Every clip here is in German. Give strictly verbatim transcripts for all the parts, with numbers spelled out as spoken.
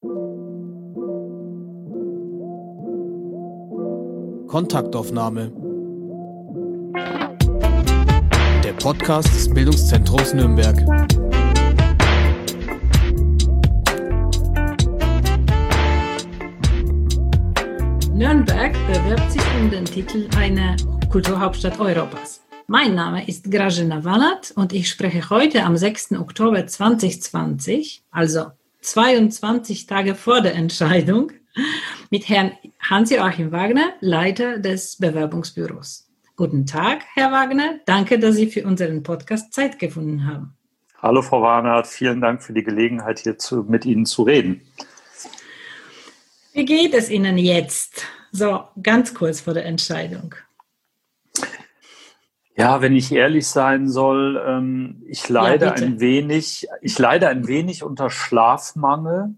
Kontaktaufnahme. Der Podcast des Bildungszentrums Nürnberg. Nürnberg bewirbt sich um den Titel eine Kulturhauptstadt Europas. Mein Name ist Grażyna Wanat und ich spreche heute am sechsten Oktober zweitausendzwanzig, also zweiundzwanzig Tage vor der Entscheidung, mit Herrn Hans-Joachim Wagner, Leiter des Bewerbungsbüros. Guten Tag, Herr Wagner. Danke, dass Sie für unseren Podcast Zeit gefunden haben. Hallo, Frau Wanat. Vielen Dank für die Gelegenheit, hier zu, mit Ihnen zu reden. Wie geht es Ihnen jetzt? So, ganz kurz vor der Entscheidung. Ja, wenn ich ehrlich sein soll, ähm, ich leide Ja, ein wenig, ich leide ein wenig unter Schlafmangel.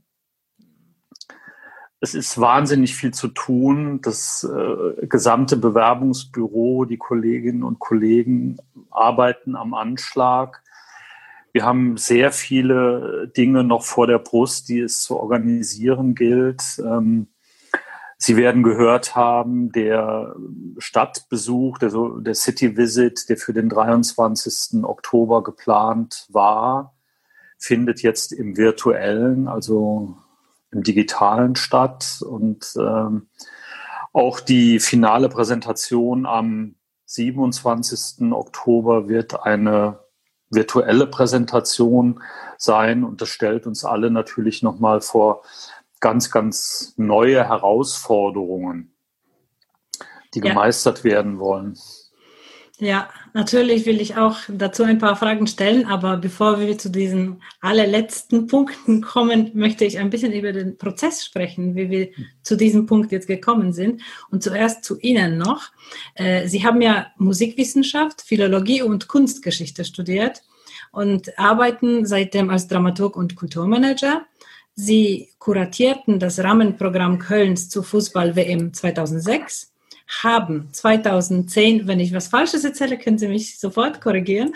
Es ist wahnsinnig viel zu tun. Das äh, gesamte Bewerbungsbüro, die Kolleginnen und Kollegen arbeiten am Anschlag. Wir haben sehr viele Dinge noch vor der Brust, die es zu organisieren gilt. Ähm, Sie werden gehört haben, der Stadtbesuch, der, der City Visit, der für den dreiundzwanzigsten Oktober geplant war, findet jetzt im virtuellen, also im digitalen statt. Und ähm, auch die finale Präsentation am siebenundzwanzigsten Oktober wird eine virtuelle Präsentation sein. Und das stellt uns alle natürlich nochmal vor ganz, ganz neue Herausforderungen, die Ja. gemeistert werden wollen. Ja, natürlich will ich auch dazu ein paar Fragen stellen, aber bevor wir zu diesen allerletzten Punkten kommen, möchte ich ein bisschen über den Prozess sprechen, wie wir zu diesem Punkt jetzt gekommen sind. Und zuerst zu Ihnen noch. Sie haben ja Musikwissenschaft, Philologie und Kunstgeschichte studiert und arbeiten seitdem als Dramaturg und Kulturmanager. Sie kuratierten das Rahmenprogramm Kölns zur Fußball-W M zweitausendsechs, haben zweitausendzehn, wenn ich was Falsches erzähle, können Sie mich sofort korrigieren,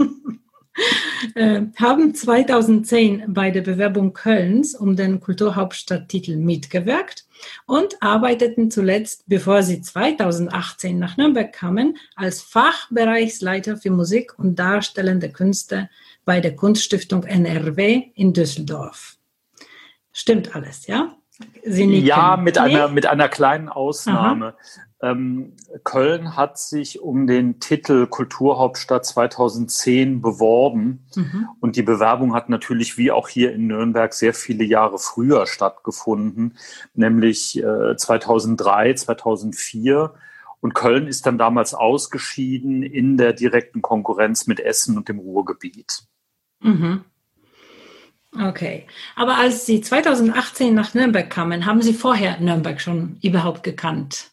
äh, haben zweitausendzehn bei der Bewerbung Kölns um den Kulturhauptstadttitel mitgewirkt und arbeiteten zuletzt, bevor Sie zweitausendachtzehn nach Nürnberg kamen, als Fachbereichsleiter für Musik und darstellende Künste bei der Kunststiftung N R W in Düsseldorf. Stimmt alles, ja? Sie nicken. Ja, mit Nee? einer, mit einer kleinen Ausnahme. Ähm, Köln hat sich um den Titel Kulturhauptstadt zweitausendzehn beworben. Mhm. Und die Bewerbung hat natürlich wie auch hier in Nürnberg sehr viele Jahre früher stattgefunden, nämlich äh, zweitausenddrei, zweitausendvier. Und Köln ist dann damals ausgeschieden in der direkten Konkurrenz mit Essen und dem Ruhrgebiet. Mhm. Okay, aber als Sie zweitausendachtzehn nach Nürnberg kamen, haben Sie vorher Nürnberg schon überhaupt gekannt?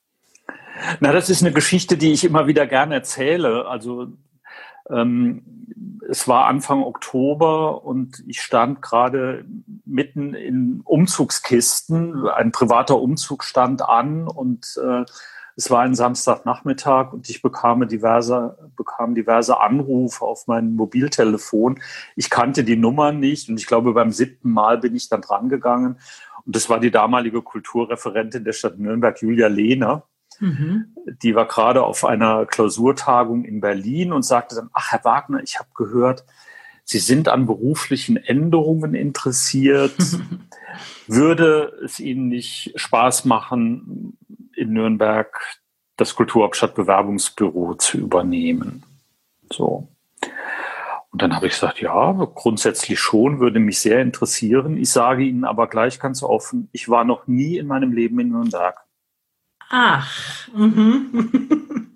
Na, das ist eine Geschichte, die ich immer wieder gerne erzähle. Also ähm, es war Anfang Oktober und ich stand gerade mitten in Umzugskisten. Ein privater Umzug stand an und äh, es war ein Samstagnachmittag und ich bekam diverse, bekam diverse Anrufe auf mein Mobiltelefon. Ich kannte die Nummer nicht und ich glaube, beim siebten Mal bin ich dann dran gegangen. Und das war die damalige Kulturreferentin der Stadt Nürnberg, Julia Lehner. Mhm. Die war gerade auf einer Klausurtagung in Berlin und sagte dann, ach, Herr Wagner, ich habe gehört, Sie sind an beruflichen Änderungen interessiert. Würde es Ihnen nicht Spaß machen, in Nürnberg das Kulturhauptstadt-Bewerbungsbüro zu übernehmen? So. Und dann habe ich gesagt, ja, grundsätzlich schon, würde mich sehr interessieren. Ich sage Ihnen aber gleich ganz offen, ich war noch nie in meinem Leben in Nürnberg. Ach, mhm.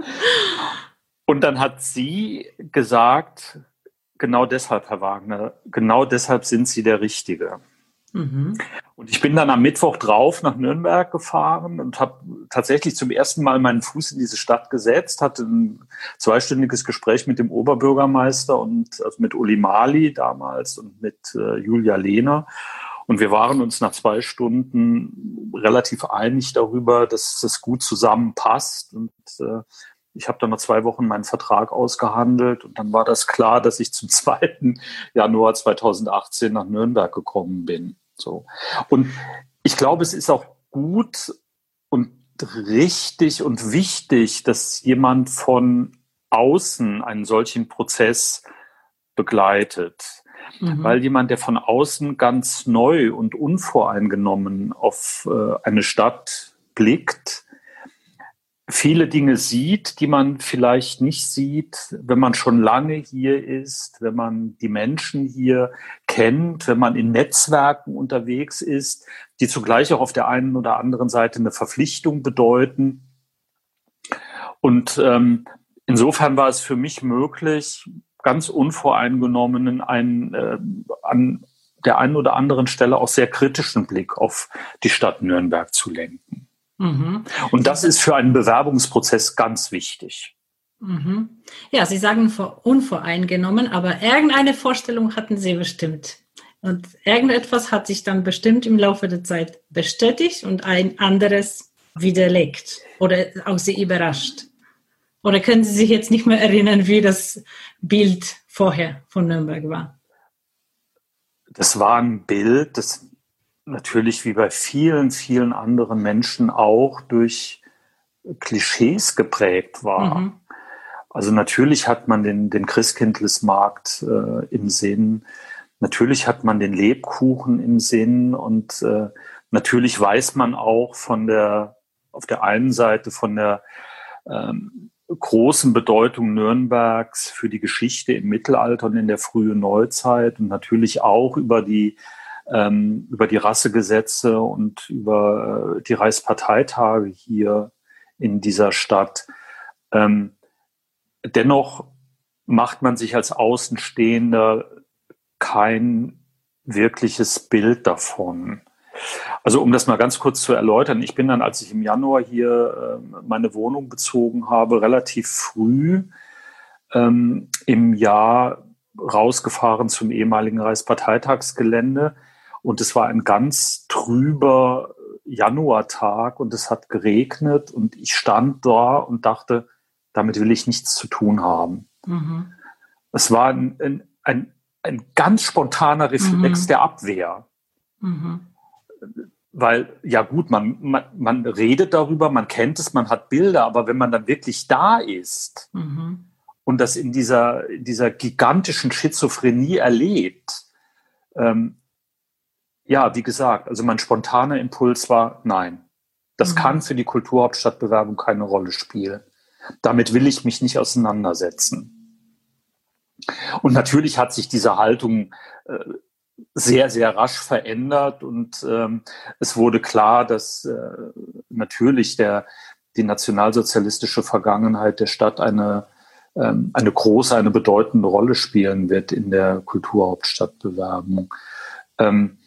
Und dann hat sie gesagt, genau deshalb, Herr Wagner, genau deshalb sind Sie der Richtige. Mhm. Und ich bin dann am Mittwoch drauf nach Nürnberg gefahren und habe tatsächlich zum ersten Mal meinen Fuß in diese Stadt gesetzt, hatte ein zweistündiges Gespräch mit dem Oberbürgermeister und also mit Uli Mali damals und mit äh, Julia Lehner. Und wir waren uns nach zwei Stunden relativ einig darüber, dass das gut zusammenpasst. Und äh, ich habe dann nach zwei Wochen meinen Vertrag ausgehandelt und dann war das klar, dass ich zum zweiten Januar zweitausendachtzehn nach Nürnberg gekommen bin. So. Und ich glaube, es ist auch gut und richtig und wichtig, dass jemand von außen einen solchen Prozess begleitet. Mhm. Weil jemand, der von außen ganz neu und unvoreingenommen auf äh, eine Stadt blickt, viele Dinge sieht, die man vielleicht nicht sieht, wenn man schon lange hier ist, wenn man die Menschen hier kennt, wenn man in Netzwerken unterwegs ist, die zugleich auch auf der einen oder anderen Seite eine Verpflichtung bedeuten. Und ähm, insofern war es für mich möglich, ganz unvoreingenommen einen äh, an der einen oder anderen Stelle auch sehr kritischen Blick auf die Stadt Nürnberg zu lenken. Mhm. Und das ist für einen Bewerbungsprozess ganz wichtig. Mhm. Ja, Sie sagen unvoreingenommen, aber irgendeine Vorstellung hatten Sie bestimmt. Und irgendetwas hat sich dann bestimmt im Laufe der Zeit bestätigt und ein anderes widerlegt oder auch Sie überrascht. Oder können Sie sich jetzt nicht mehr erinnern, wie das Bild vorher von Nürnberg war? Das war ein Bild, das natürlich wie bei vielen, vielen anderen Menschen auch durch Klischees geprägt war. Mhm. Also natürlich hat man den, den Christkindlesmarkt äh, im Sinn, natürlich hat man den Lebkuchen im Sinn und äh, natürlich weiß man auch von der, auf der einen Seite von der ähm, großen Bedeutung Nürnbergs für die Geschichte im Mittelalter und in der frühen Neuzeit und natürlich auch über die ähm, über die Rassegesetze und über äh, die Reichsparteitage hier in dieser Stadt. Ähm, dennoch macht man sich als Außenstehender kein wirkliches Bild davon. Also um das mal ganz kurz zu erläutern, ich bin dann, als ich im Januar hier äh, meine Wohnung bezogen habe, relativ früh ähm, im Jahr rausgefahren zum ehemaligen Reichsparteitagsgelände und es war ein ganz trüber Januartag und es hat geregnet und ich stand da und dachte, damit will ich nichts zu tun haben. Mhm. Es war ein, ein, ein, ein ganz spontaner Reflex mhm. der Abwehr. Mhm. Weil, ja gut, man, man, man redet darüber, man kennt es, man hat Bilder, aber wenn man dann wirklich da ist mhm. und das in dieser, in dieser gigantischen Schizophrenie erlebt, ähm, ja, wie gesagt, also mein spontaner Impuls war, nein, das mhm. kann für die Kulturhauptstadtbewerbung keine Rolle spielen. Damit will ich mich nicht auseinandersetzen. Und natürlich hat sich diese Haltung äh, sehr, sehr rasch verändert und ähm, es wurde klar, dass äh, natürlich der, die nationalsozialistische Vergangenheit der Stadt eine, ähm, eine große, eine bedeutende Rolle spielen wird in der Kulturhauptstadtbewerbung. Ähm,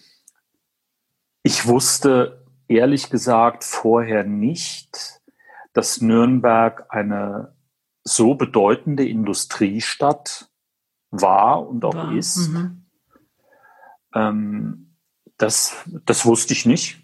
ich wusste ehrlich gesagt vorher nicht, dass Nürnberg eine so bedeutende Industriestadt war und auch war. ist. Mhm. Ähm, das, das wusste ich nicht.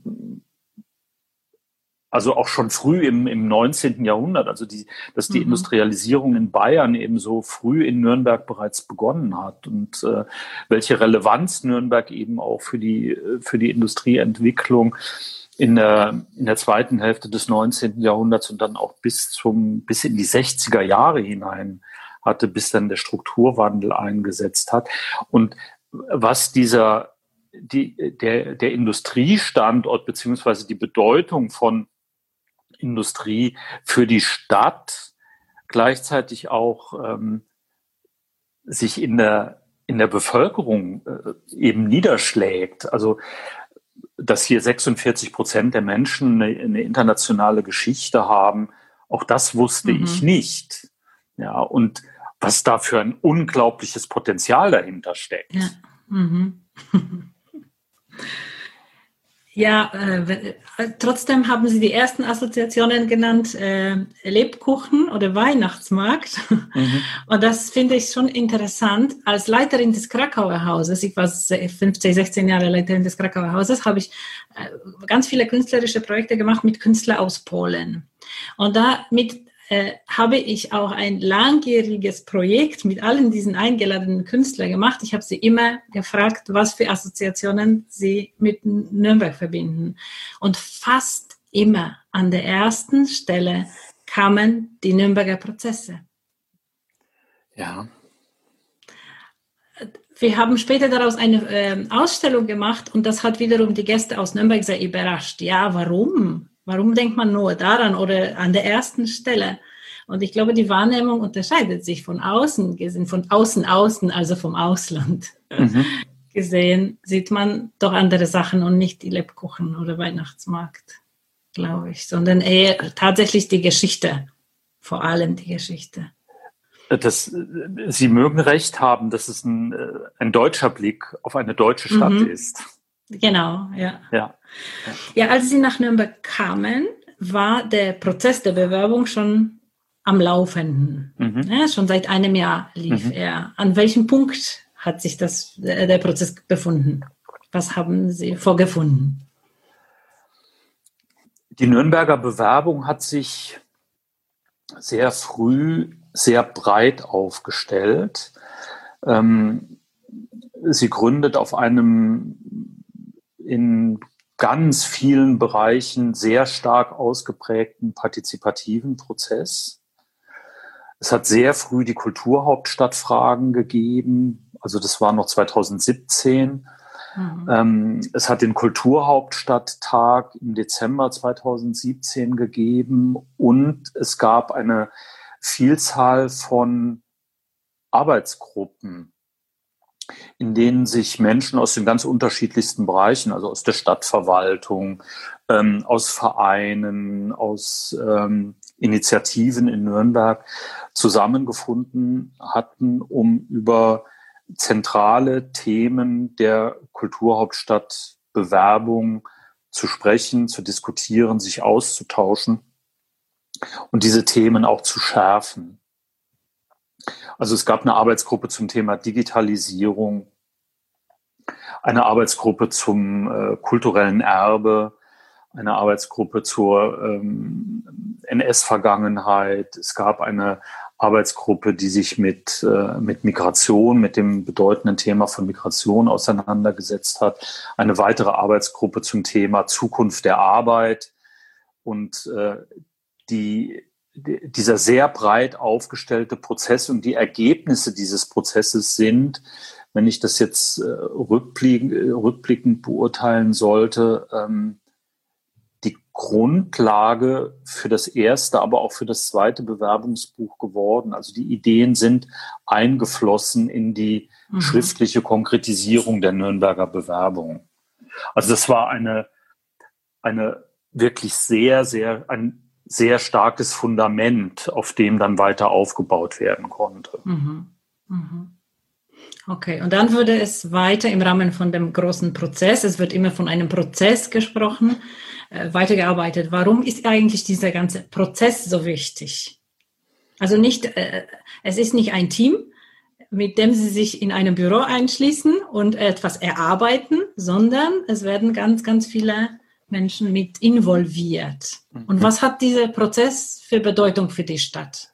Also auch schon früh im, im neunzehnten Jahrhundert, also die, dass die mhm. Industrialisierung in Bayern eben so früh in Nürnberg bereits begonnen hat und äh, welche Relevanz Nürnberg eben auch für die, für die Industrieentwicklung in der, in der zweiten Hälfte des neunzehnten Jahrhunderts und dann auch bis zum, bis in die sechziger Jahre hinein hatte, bis dann der Strukturwandel eingesetzt hat. Und was dieser, die, der, der Industriestandort beziehungsweise die Bedeutung von Industrie für die Stadt gleichzeitig auch ähm, sich in der, in der Bevölkerung äh, eben niederschlägt. Also, dass hier sechsundvierzig Prozent der Menschen eine, eine internationale Geschichte haben, auch das wusste mhm. ich nicht. Ja, und was da für ein unglaubliches Potenzial dahinter steckt. Ja, mhm. ja äh, trotzdem haben Sie die ersten Assoziationen genannt, äh, Lebkuchen oder Weihnachtsmarkt. Mhm. Und das finde ich schon interessant. Als Leiterin des Krakauer Hauses, ich war fünfzehn, sechzehn Jahre Leiterin des Krakauer Hauses, habe ich äh, ganz viele künstlerische Projekte gemacht mit Künstlern aus Polen. Und da mit äh, habe ich auch ein langjähriges Projekt mit allen diesen eingeladenen Künstlern gemacht. Ich habe sie immer gefragt, was für Assoziationen sie mit Nürnberg verbinden. Und fast immer an der ersten Stelle kamen die Nürnberger Prozesse. Ja. Wir haben später daraus eine äh, Ausstellung gemacht und das hat wiederum die Gäste aus Nürnberg sehr überrascht. Ja, warum? Warum denkt man nur daran oder an der ersten Stelle? Und ich glaube, die Wahrnehmung unterscheidet sich von außen gesehen, von außen außen, also vom Ausland mhm. gesehen, sieht man doch andere Sachen und nicht die Lebkuchen oder Weihnachtsmarkt, glaube ich, sondern eher tatsächlich die Geschichte, vor allem die Geschichte. Das, Sie mögen recht haben, dass es ein, ein deutscher Blick auf eine deutsche Stadt mhm. ist. Genau, ja. ja. Ja, als Sie nach Nürnberg kamen, war der Prozess der Bewerbung schon am Laufenden. Mhm. Ja, schon seit einem Jahr lief mhm. er. An welchem Punkt hat sich das, der Prozess befunden? Was haben Sie vorgefunden? Die Nürnberger Bewerbung hat sich sehr früh sehr breit aufgestellt. Ähm, sie gründet auf einem in ganz vielen Bereichen sehr stark ausgeprägten partizipativen Prozess. Es hat sehr früh die Kulturhauptstadtfragen gegeben, also das war noch zweitausendsiebzehn. Mhm. Ähm, es hat den Kulturhauptstadttag im Dezember zweitausendsiebzehn gegeben und es gab eine Vielzahl von Arbeitsgruppen, in denen sich Menschen aus den ganz unterschiedlichsten Bereichen, also aus der Stadtverwaltung, ähm, aus Vereinen, aus ähm, Initiativen in Nürnberg zusammengefunden hatten, um über zentrale Themen der Kulturhauptstadtbewerbung zu sprechen, zu diskutieren, sich auszutauschen und diese Themen auch zu schärfen. Also es gab eine Arbeitsgruppe zum Thema Digitalisierung, eine Arbeitsgruppe zum äh, kulturellen Erbe, eine Arbeitsgruppe zur ähm, N S-Vergangenheit. Es gab eine Arbeitsgruppe, die sich mit, äh, mit Migration, mit dem bedeutenden Thema von Migration auseinandergesetzt hat. Eine weitere Arbeitsgruppe zum Thema Zukunft der Arbeit. Und äh, die, die, dieser sehr breit aufgestellte Prozess und die Ergebnisse dieses Prozesses sind, wenn ich das jetzt äh, rückblickend, rückblickend beurteilen sollte, ähm, die Grundlage für das erste, aber auch für das zweite Bewerbungsbuch geworden. Also die Ideen sind eingeflossen in die mhm. schriftliche Konkretisierung der Nürnberger Bewerbung. Also das war eine, eine wirklich sehr, sehr, ein sehr starkes Fundament, auf dem dann weiter aufgebaut werden konnte. Mhm. Mhm. Okay, und dann würde es weiter im Rahmen von dem großen Prozess, es wird immer von einem Prozess gesprochen, äh, weitergearbeitet. Warum ist eigentlich dieser ganze Prozess so wichtig? Also nicht, äh, es ist nicht ein Team, mit dem Sie sich in einem Büro einschließen und etwas erarbeiten, sondern es werden ganz, ganz viele Menschen mit involviert. Mhm. Und was hat dieser Prozess für Bedeutung für die Stadt?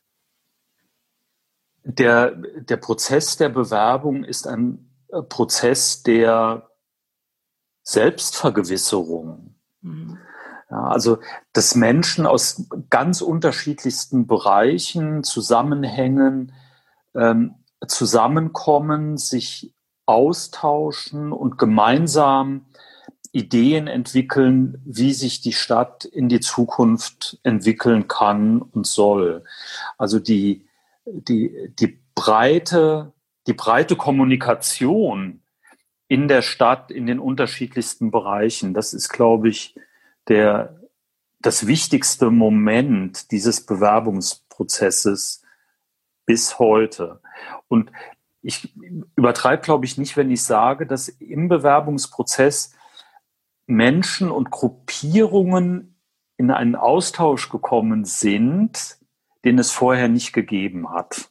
Der, der Prozess der Bewerbung ist ein Prozess der Selbstvergewisserung. Mhm. Ja, also, dass Menschen aus ganz unterschiedlichsten Bereichen, Zusammenhängen ähm, zusammenkommen, sich austauschen und gemeinsam Ideen entwickeln, wie sich die Stadt in die Zukunft entwickeln kann und soll. Also die Die, die, breite, die breite Kommunikation in der Stadt, in den unterschiedlichsten Bereichen, das ist, glaube ich, der, das wichtigste Moment dieses Bewerbungsprozesses bis heute. Und ich übertreibe, glaube ich, nicht, wenn ich sage, dass im Bewerbungsprozess Menschen und Gruppierungen in einen Austausch gekommen sind, den es vorher nicht gegeben hat.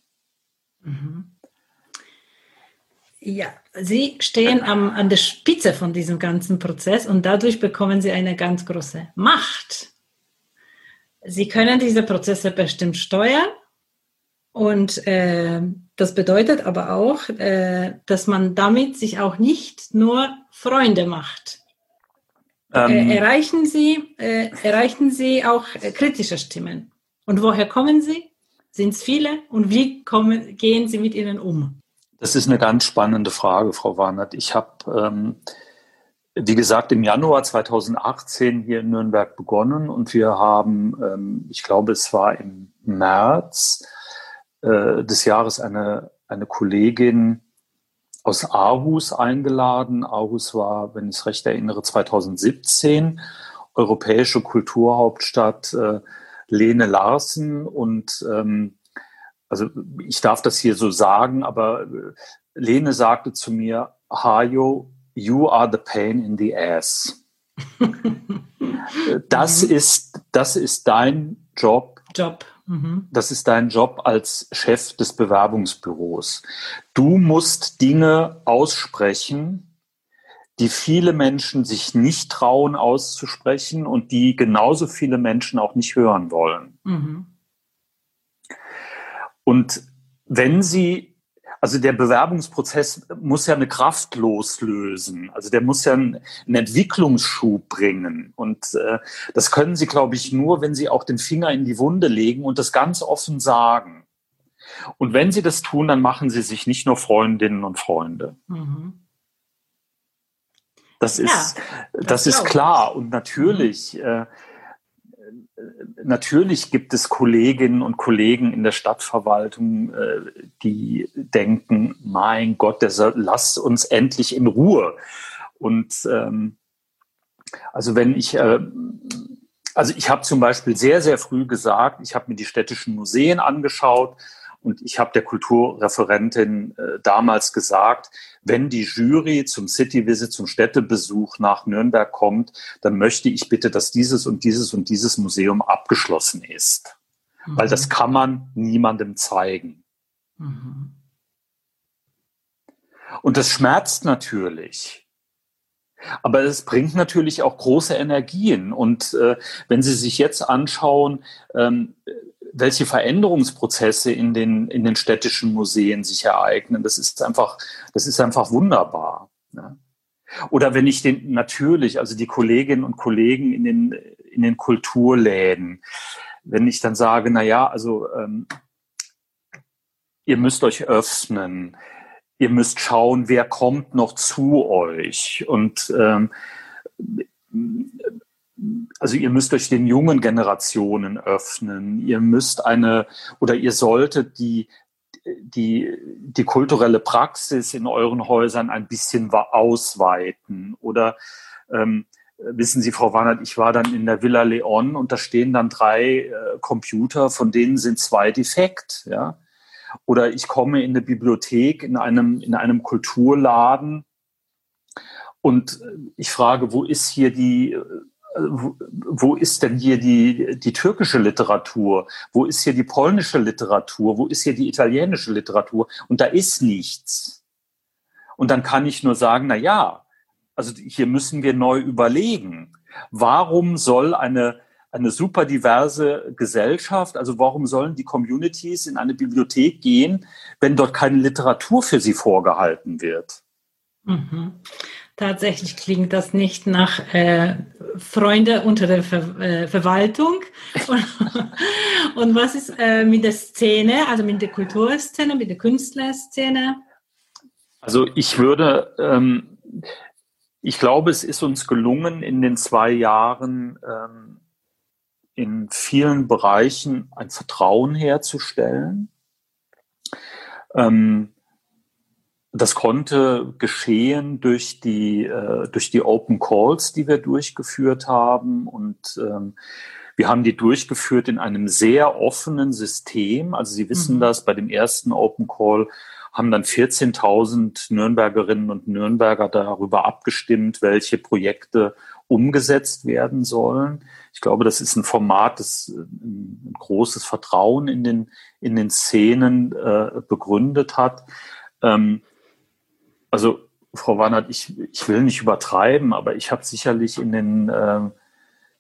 Ja, Sie stehen am, an der Spitze von diesem ganzen Prozess und dadurch bekommen Sie eine ganz große Macht. Sie können diese Prozesse bestimmt steuern und äh, das bedeutet aber auch, äh, dass man damit sich auch nicht nur Freunde macht. Ähm, äh, erreichen Sie, äh, erreichen Sie auch äh, kritische Stimmen? Und woher kommen sie? Sind es viele? Und wie kommen, gehen Sie mit ihnen um? Das ist eine ganz spannende Frage, Frau Warnert. Ich habe, ähm, wie gesagt, im Januar zweitausendachtzehn hier in Nürnberg begonnen und wir haben, ähm, ich glaube, es war im März äh, des Jahres eine, eine Kollegin aus Aarhus eingeladen. Aarhus war, wenn ich es recht erinnere, zweitausendsiebzehn europäische Kulturhauptstadt. Äh, Lene Larsen und ähm, also ich darf das hier so sagen, aber Lene sagte zu mir, Hajo, you are the pain in the ass. Das ist, das ist dein Job. Job. Mhm. Das ist dein Job als Chef des Bewerbungsbüros. Du musst Dinge aussprechen, die viele Menschen sich nicht trauen auszusprechen und die genauso viele Menschen auch nicht hören wollen. Mhm. Und wenn sie, also der Bewerbungsprozess muss ja eine Kraft loslösen, also der muss ja einen, einen Entwicklungsschub bringen. Und äh, das können sie, glaube ich, nur, wenn sie auch den Finger in die Wunde legen und das ganz offen sagen. Und wenn sie das tun, dann machen sie sich nicht nur Freundinnen und Freunde. Mhm. Das ist, ja, das, das ist klar. Und natürlich, mhm. äh, natürlich gibt es Kolleginnen und Kollegen in der Stadtverwaltung, äh, die denken, mein Gott, der soll, lasst uns endlich in Ruhe. Und ähm, also wenn ich, äh, also ich habe zum Beispiel sehr, sehr früh gesagt, ich habe mir die städtischen Museen angeschaut und ich habe der Kulturreferentin äh, damals gesagt, wenn die Jury zum City-Visit, zum Städtebesuch nach Nürnberg kommt, dann möchte ich bitte, dass dieses und dieses und dieses Museum abgeschlossen ist. Mhm. Weil das kann man niemandem zeigen. Mhm. Und das schmerzt natürlich. Aber es bringt natürlich auch große Energien. Und äh, wenn Sie sich jetzt anschauen, ähm, welche Veränderungsprozesse in den, in den städtischen Museen sich ereignen. Das ist einfach, das ist einfach wunderbar. Ne? Oder wenn ich den, natürlich, also die Kolleginnen und Kollegen in den, in den Kulturläden, wenn ich dann sage, na ja, also, ähm, ihr müsst euch öffnen, ihr müsst schauen, wer kommt noch zu euch und, ähm, also ihr müsst euch den jungen Generationen öffnen, ihr müsst eine oder ihr solltet die, die, die kulturelle Praxis in euren Häusern ein bisschen ausweiten. Oder ähm, wissen Sie, Frau Warnert, ich war dann in der Villa Leon und da stehen dann drei äh, Computer, von denen sind zwei defekt. Ja? Oder ich komme in eine Bibliothek, in einem, in einem Kulturladen und ich frage, wo ist hier die Wo, wo ist denn hier die, die türkische Literatur? Wo ist hier die polnische Literatur? Wo ist hier die italienische Literatur? Und da ist nichts. Und dann kann ich nur sagen, na ja, also hier müssen wir neu überlegen. Warum soll eine, eine super diverse Gesellschaft, also warum sollen die Communities in eine Bibliothek gehen, wenn dort keine Literatur für sie vorgehalten wird? Mhm. Tatsächlich klingt das nicht nach äh, Freunde unter der Ver äh, Verwaltung. Und, und was ist äh, mit der Szene, also mit der Kulturszene, mit der Künstlerszene? Also ich würde, ähm, ich glaube, es ist uns gelungen, in den zwei Jahren ähm, in vielen Bereichen ein Vertrauen herzustellen. Ähm, Das konnte geschehen durch die, äh, durch die Open Calls, die wir durchgeführt haben. Und ähm, wir haben die durchgeführt in einem sehr offenen System. Also Sie wissen mhm. das, bei dem ersten Open Call haben dann vierzehntausend Nürnbergerinnen und Nürnberger darüber abgestimmt, welche Projekte umgesetzt werden sollen. Ich glaube, das ist ein Format, das ein großes Vertrauen in den, in den Szenen äh, begründet hat. Ähm, Also, Frau Warnert, ich, ich will nicht übertreiben, aber ich habe sicherlich in den, äh,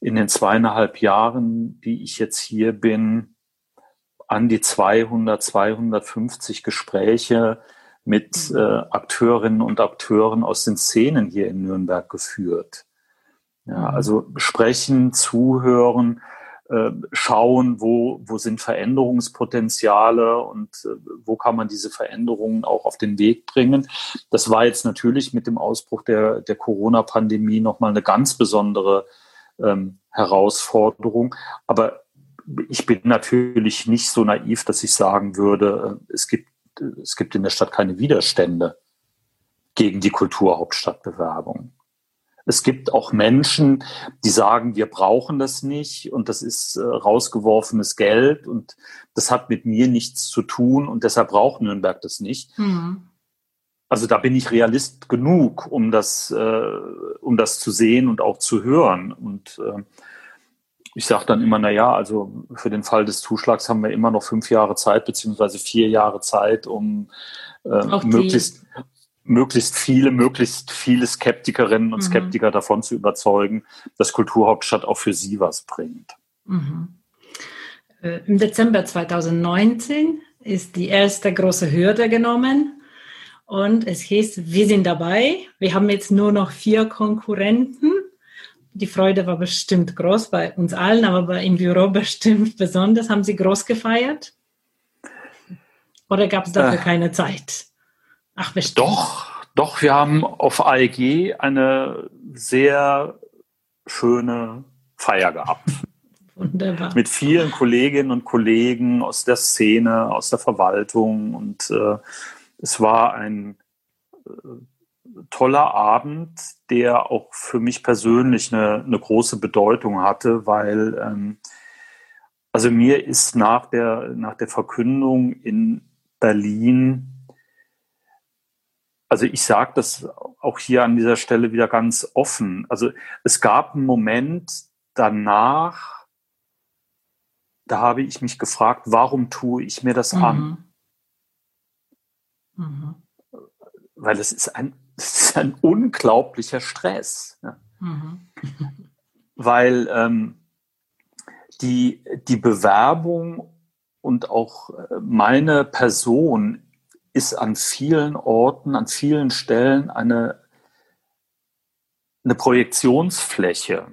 in den zweieinhalb Jahren, die ich jetzt hier bin, an die zweihundert, zweihundertfünfzig Gespräche mit äh, Akteurinnen und Akteuren aus den Szenen hier in Nürnberg geführt. Ja, also sprechen, zuhören, äh, schauen, wo, wo sind Veränderungspotenziale und äh, wo kann man diese Veränderungen auch auf den Weg bringen. Das war jetzt natürlich mit dem Ausbruch der, der Corona-Pandemie nochmal eine ganz besondere ähm, Herausforderung. Aber ich bin natürlich nicht so naiv, dass ich sagen würde, äh, es gibt, äh, es gibt in der Stadt keine Widerstände gegen die Kulturhauptstadtbewerbung. Es gibt auch Menschen, die sagen, wir brauchen das nicht und das ist äh, rausgeworfenes Geld und das hat mit mir nichts zu tun und deshalb braucht Nürnberg das nicht. Mhm. Also da bin ich Realist genug, um das, äh, um das zu sehen und auch zu hören. Und äh, ich sage dann immer, na ja, also für den Fall des Zuschlags haben wir immer noch fünf Jahre Zeit, beziehungsweise vier Jahre Zeit, um äh, möglichst möglichst viele, möglichst viele Skeptikerinnen und mhm. Skeptiker davon zu überzeugen, dass Kulturhauptstadt auch für sie was bringt. Mhm. Äh, Im Dezember zweitausendneunzehn ist die erste große Hürde genommen und es hieß, wir sind dabei. Wir haben jetzt nur noch vier Konkurrenten. Die Freude war bestimmt groß bei uns allen, aber im Büro bestimmt besonders. Haben Sie groß gefeiert? Oder gab es dafür äh. keine Zeit? Ach, bestimmt. Doch, doch, wir haben auf A E G eine sehr schöne Feier gehabt. Wunderbar. Mit vielen Kolleginnen und Kollegen aus der Szene, aus der Verwaltung. Und äh, es war ein äh, toller Abend, der auch für mich persönlich eine, eine große Bedeutung hatte, weil ähm, also mir ist nach der, nach der Verkündung in Berlin, also ich sage das auch hier an dieser Stelle wieder ganz offen. Also es gab einen Moment danach, da habe ich mich gefragt, warum tue ich mir das mhm. an? Mhm. Weil es ist ein, es ist ein unglaublicher Stress. Ja. Mhm. Weil ähm, die, die Bewerbung und auch meine Person ist an vielen Orten, an vielen Stellen eine, eine Projektionsfläche.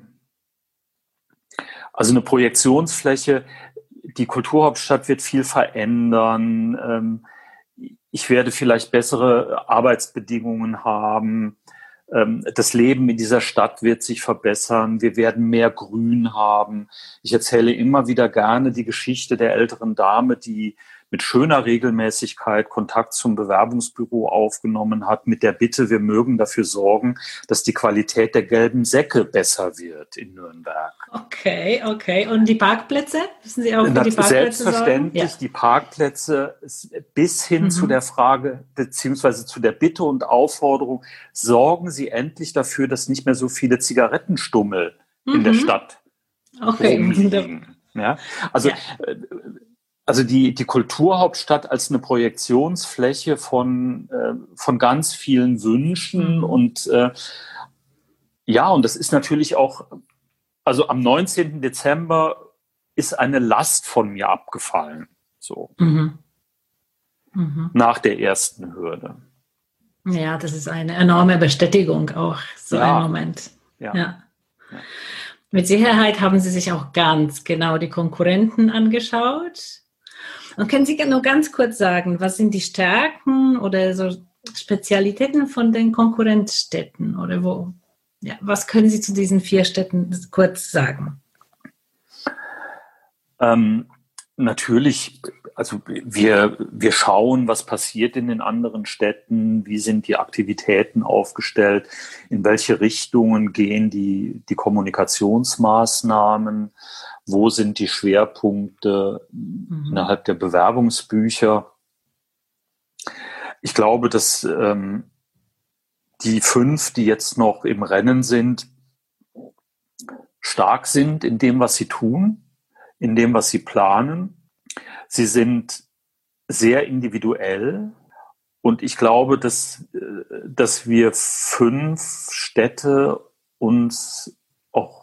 Also eine Projektionsfläche, die Kulturhauptstadt wird viel verändern. Ich werde vielleicht bessere Arbeitsbedingungen haben. Das Leben in dieser Stadt wird sich verbessern. Wir werden mehr Grün haben. Ich erzähle immer wieder gerne die Geschichte der älteren Dame, die mit schöner Regelmäßigkeit Kontakt zum Bewerbungsbüro aufgenommen hat, mit der Bitte, wir mögen dafür sorgen, dass die Qualität der gelben Säcke besser wird in Nürnberg. Okay, okay. Und die Parkplätze? Wissen Sie auch, wie die Parkplätze Selbstverständlich, ja. Die Parkplätze bis hin mhm. zu der Frage, beziehungsweise zu der Bitte und Aufforderung, sorgen Sie endlich dafür, dass nicht mehr so viele Zigarettenstummel mhm. in der Stadt okay. rumliegen. Ja? Also ja. Also die, die Kulturhauptstadt als eine Projektionsfläche von, äh, von ganz vielen Wünschen mhm. und äh, ja, und das ist natürlich auch, also am neunzehnten Dezember ist eine Last von mir abgefallen, so mhm. Mhm. nach der ersten Hürde. Ja, das ist eine enorme Bestätigung auch, so ja. ein Moment. Ja. Ja. Ja. Mit Sicherheit haben Sie sich auch ganz genau die Konkurrenten angeschaut. Und können Sie nur ganz kurz sagen, was sind die Stärken oder so Spezialitäten von den Konkurrenzstädten oder wo? Ja, was können Sie zu diesen vier Städten kurz sagen? Ähm, natürlich, also wir, wir schauen, was passiert in den anderen Städten, wie sind die Aktivitäten aufgestellt, in welche Richtungen gehen die, die Kommunikationsmaßnahmen, wo sind die Schwerpunkte mhm. innerhalb der Bewerbungsbücher. Ich glaube, dass ähm, die fünf, die jetzt noch im Rennen sind, stark sind in dem, was sie tun, in dem, was sie planen. Sie sind sehr individuell und ich glaube, dass, dass wir fünf Städte uns auch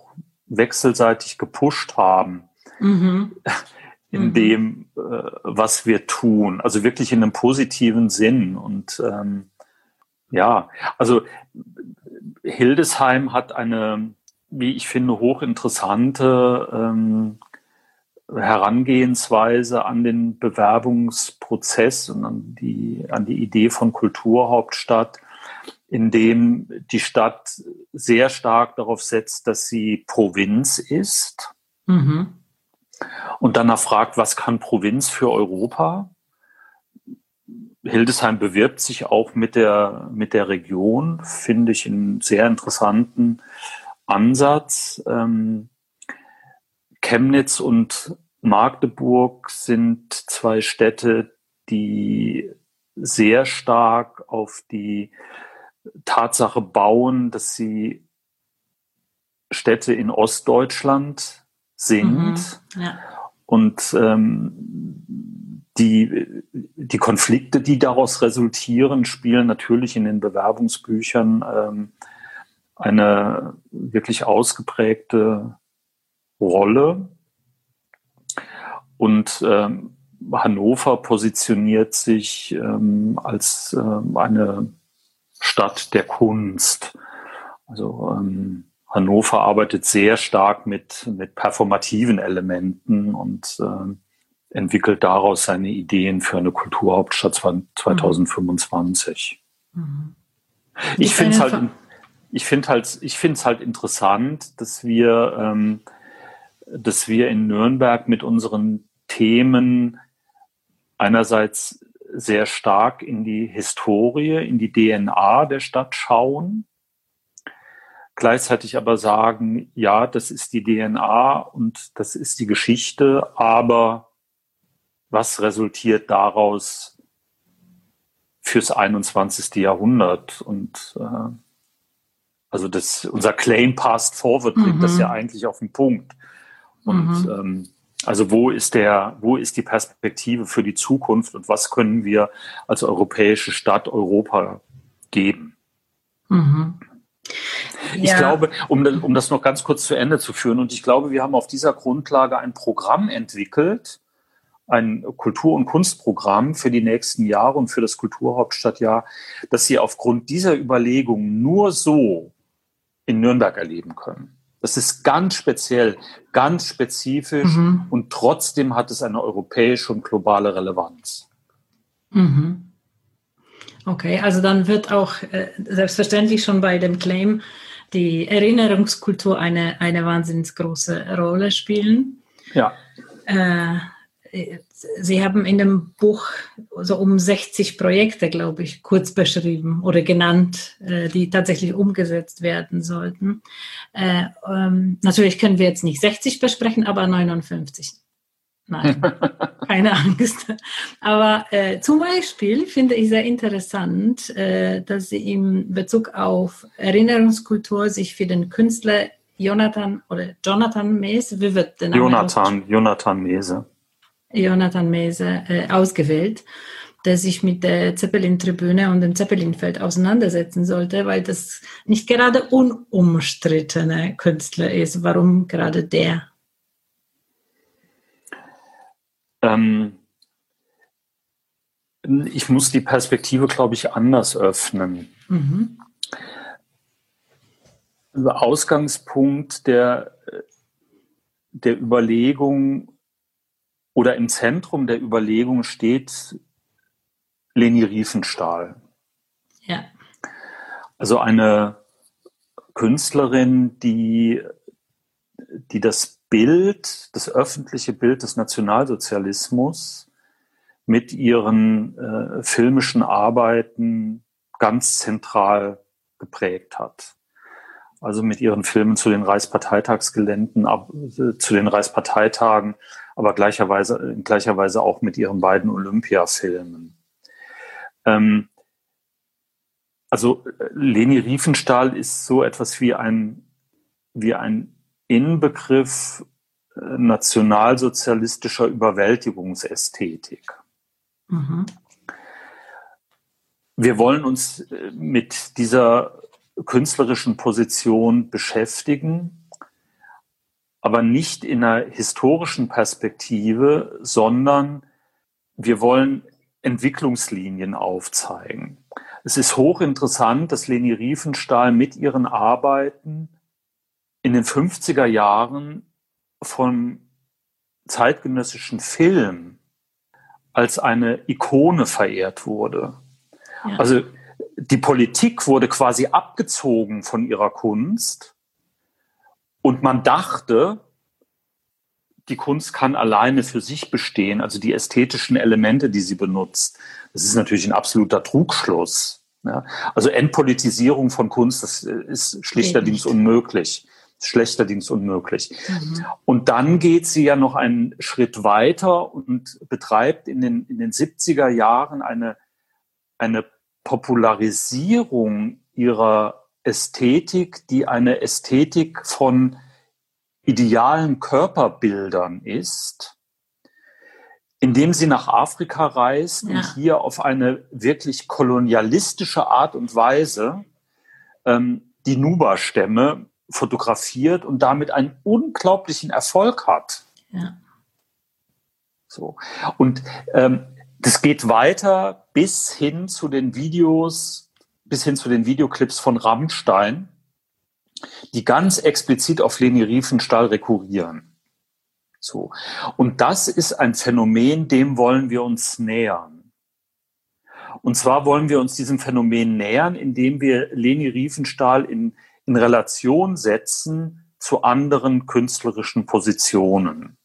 wechselseitig gepusht haben Mhm. in Mhm. dem, äh, was wir tun. Also wirklich in einem positiven Sinn. Und ähm, ja, also Hildesheim hat eine, wie ich finde, hochinteressante ähm, Herangehensweise an den Bewerbungsprozess und an die, an die Idee von Kulturhauptstadt, in dem die Stadt sehr stark darauf setzt, dass sie Provinz ist Mhm. und danach fragt, was kann Provinz für Europa? Hildesheim bewirbt sich auch mit der, mit der Region, finde ich einen sehr interessanten Ansatz. Ähm, Chemnitz und Magdeburg sind zwei Städte, die sehr stark auf die Tatsache bauen, dass sie Städte in Ostdeutschland sind. Mhm. Ja. Und ähm, die, die Konflikte, die daraus resultieren, spielen natürlich in den Bewerbungsbüchern ähm, eine wirklich ausgeprägte Rolle. Und ähm, Hannover positioniert sich ähm, als ähm, eine Stadt der Kunst. Also ähm, Hannover arbeitet sehr stark mit, mit performativen Elementen und ähm, entwickelt daraus seine Ideen für eine Kulturhauptstadt zwanzig fünfundzwanzig. Mhm. Ich Gibt finde es eine halt, Ver- ich finde halt, ich finde es halt interessant, dass wir, ähm, dass wir in Nürnberg mit unseren Themen einerseits sehr stark in die Historie, in die D N A der Stadt schauen, gleichzeitig aber sagen, ja, das ist die D N A und das ist die Geschichte, aber was resultiert daraus fürs einundzwanzigste Jahrhundert? Und äh, also das, unser Claim Past Forward bringt Mhm. das ja eigentlich auf den Punkt. Und Mhm. ähm, also wo ist der, wo ist die Perspektive für die Zukunft und was können wir als europäische Stadt Europa geben? Mhm. Ich Ja. glaube, um, das- um das noch ganz kurz zu Ende zu führen, und ich glaube, wir haben auf dieser Grundlage ein Programm entwickelt, ein Kultur- und Kunstprogramm für die nächsten Jahre und für das Kulturhauptstadtjahr, das Sie aufgrund dieser Überlegungen nur so in Nürnberg erleben können. Das ist ganz speziell, ganz spezifisch Mhm. und trotzdem hat es eine europäische und globale Relevanz. Mhm. Okay, also dann wird auch äh, selbstverständlich schon bei dem Claim die Erinnerungskultur eine, eine wahnsinnig große Rolle spielen. Ja. Äh, Sie haben in dem Buch so um sechzig Projekte, glaube ich, kurz beschrieben oder genannt, äh, die tatsächlich umgesetzt werden sollten. Äh, ähm, natürlich können wir jetzt nicht sechzig besprechen, aber neunundfünfzig. Nein, keine Angst. Aber äh, zum Beispiel finde ich sehr interessant, äh, dass Sie in Bezug auf Erinnerungskultur sich für den Künstler Jonathan oder Jonathan Mese, wie wird der Name Jonathan, Jonathan Mese. Jonathan Mese äh, ausgewählt, der sich mit der Zeppelin-Tribüne und dem Zeppelinfeld auseinandersetzen sollte, weil das nicht gerade unumstrittene Künstler ist. Warum gerade der? Ähm, ich muss die Perspektive, glaube ich, anders öffnen. Mhm. Ausgangspunkt der, der Überlegung oder im Zentrum der Überlegung steht Leni Riefenstahl. Ja. Also eine Künstlerin, die, die das Bild, das öffentliche Bild des Nationalsozialismus mit ihren äh, filmischen Arbeiten ganz zentral geprägt hat. Also mit ihren Filmen zu den Reichsparteitagsgeländen, ab, zu den Reichsparteitagen, aber gleicherweise, in gleicher Weise auch mit ihren beiden Olympiafilmen. Ähm, also Leni Riefenstahl ist so etwas wie ein, wie ein Inbegriff äh, nationalsozialistischer Überwältigungsästhetik. Mhm. Wir wollen uns mit dieser künstlerischen Position beschäftigen, aber nicht in einer historischen Perspektive, sondern wir wollen Entwicklungslinien aufzeigen. Es ist hochinteressant, dass Leni Riefenstahl mit ihren Arbeiten in den fünfziger Jahren vom zeitgenössischen Film als eine Ikone verehrt wurde. Ja. Also die Politik wurde quasi abgezogen von ihrer Kunst und man dachte, die Kunst kann alleine für sich bestehen, also die ästhetischen Elemente, die sie benutzt. Das ist natürlich ein absoluter Trugschluss. Ja? Also Entpolitisierung von Kunst, das ist schlechterdings unmöglich. Schlechterdings unmöglich. Mhm. Und dann geht sie ja noch einen Schritt weiter und betreibt in den, in den siebziger Jahren eine, eine Popularisierung ihrer Ästhetik, die eine Ästhetik von idealen Körperbildern ist, indem sie nach Afrika reist ja. und hier auf eine wirklich kolonialistische Art und Weise ähm, die Nuba-Stämme fotografiert und damit einen unglaublichen Erfolg hat. Ja. So. Und ähm, das geht weiter bis hin zu den Videos, bis hin zu den Videoclips von Rammstein, die ganz explizit auf Leni Riefenstahl rekurrieren. So. Und das ist ein Phänomen, dem wollen wir uns nähern. Und zwar wollen wir uns diesem Phänomen nähern, indem wir Leni Riefenstahl in in Relation setzen zu anderen künstlerischen Positionen.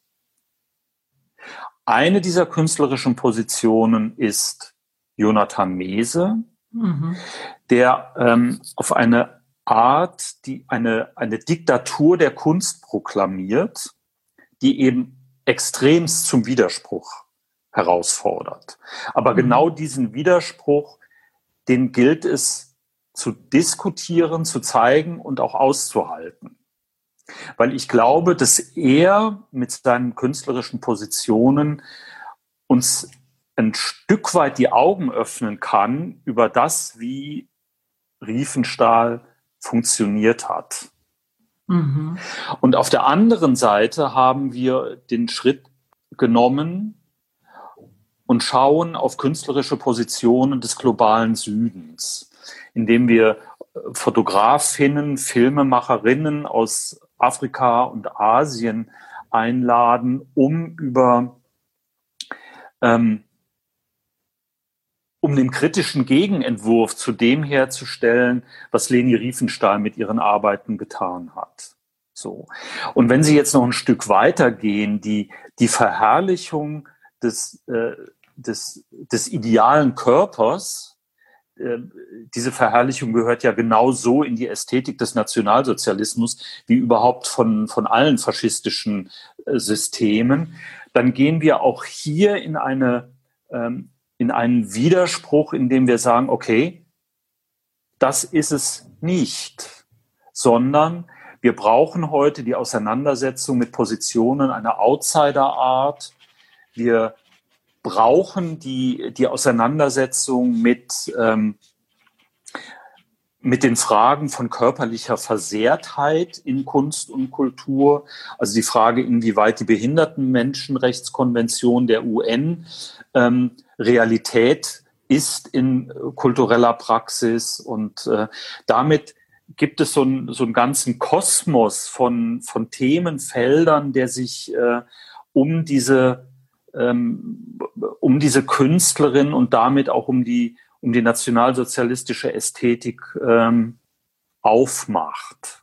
Eine dieser künstlerischen Positionen ist Jonathan Mese, mhm. der ähm, auf eine Art, die eine, eine Diktatur der Kunst proklamiert, die eben extremst zum Widerspruch herausfordert. Aber mhm. genau diesen Widerspruch, den gilt es zu diskutieren, zu zeigen und auch auszuhalten. Weil ich glaube, dass er mit seinen künstlerischen Positionen uns ein Stück weit die Augen öffnen kann über das, wie Riefenstahl funktioniert hat. Mhm. Und auf der anderen Seite haben wir den Schritt genommen und schauen auf künstlerische Positionen des globalen Südens, indem wir Fotografinnen, Filmemacherinnen aus Afrika und Asien einladen, um über ähm, um den kritischen Gegenentwurf zu dem herzustellen, was Leni Riefenstahl mit ihren Arbeiten getan hat. So. Und wenn Sie jetzt noch ein Stück weiter gehen, die, die Verherrlichung des, äh, des, des idealen Körpers, diese Verherrlichung gehört ja genauso in die Ästhetik des Nationalsozialismus wie überhaupt von, von allen faschistischen Systemen. Dann gehen wir auch hier in, eine, in einen Widerspruch, in dem wir sagen, okay, das ist es nicht, sondern wir brauchen heute die Auseinandersetzung mit Positionen einer Outsider-Art. Wir brauchen die, die Auseinandersetzung mit, ähm, mit den Fragen von körperlicher Versehrtheit in Kunst und Kultur. Also die Frage, inwieweit die Behindertenmenschenrechtskonvention der U N ähm, Realität ist in kultureller Praxis. Und äh, damit gibt es so, ein, so einen ganzen Kosmos von, von Themenfeldern, der sich äh, um diese Ähm, um diese Künstlerin und damit auch um die, um die nationalsozialistische Ästhetik ähm, aufmacht.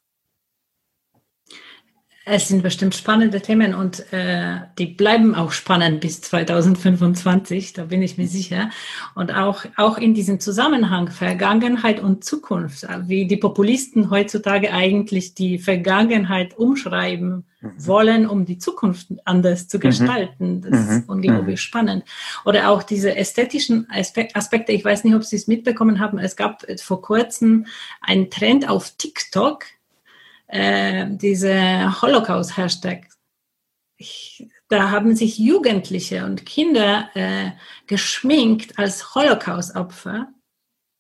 Es sind bestimmt spannende Themen und äh, die bleiben auch spannend bis zweitausendfünfundzwanzig, da bin ich mir sicher. Und auch, auch in diesem Zusammenhang Vergangenheit und Zukunft, wie die Populisten heutzutage eigentlich die Vergangenheit umschreiben mhm. wollen, um die Zukunft anders zu gestalten. Das mhm. ist unglaublich mhm. spannend. Oder auch diese ästhetischen Aspekte, ich weiß nicht, ob Sie es mitbekommen haben, es gab vor kurzem einen Trend auf TikTok, Äh, diese Holocaust-Hashtag. Da haben sich Jugendliche und Kinder äh, geschminkt als Holocaust-Opfer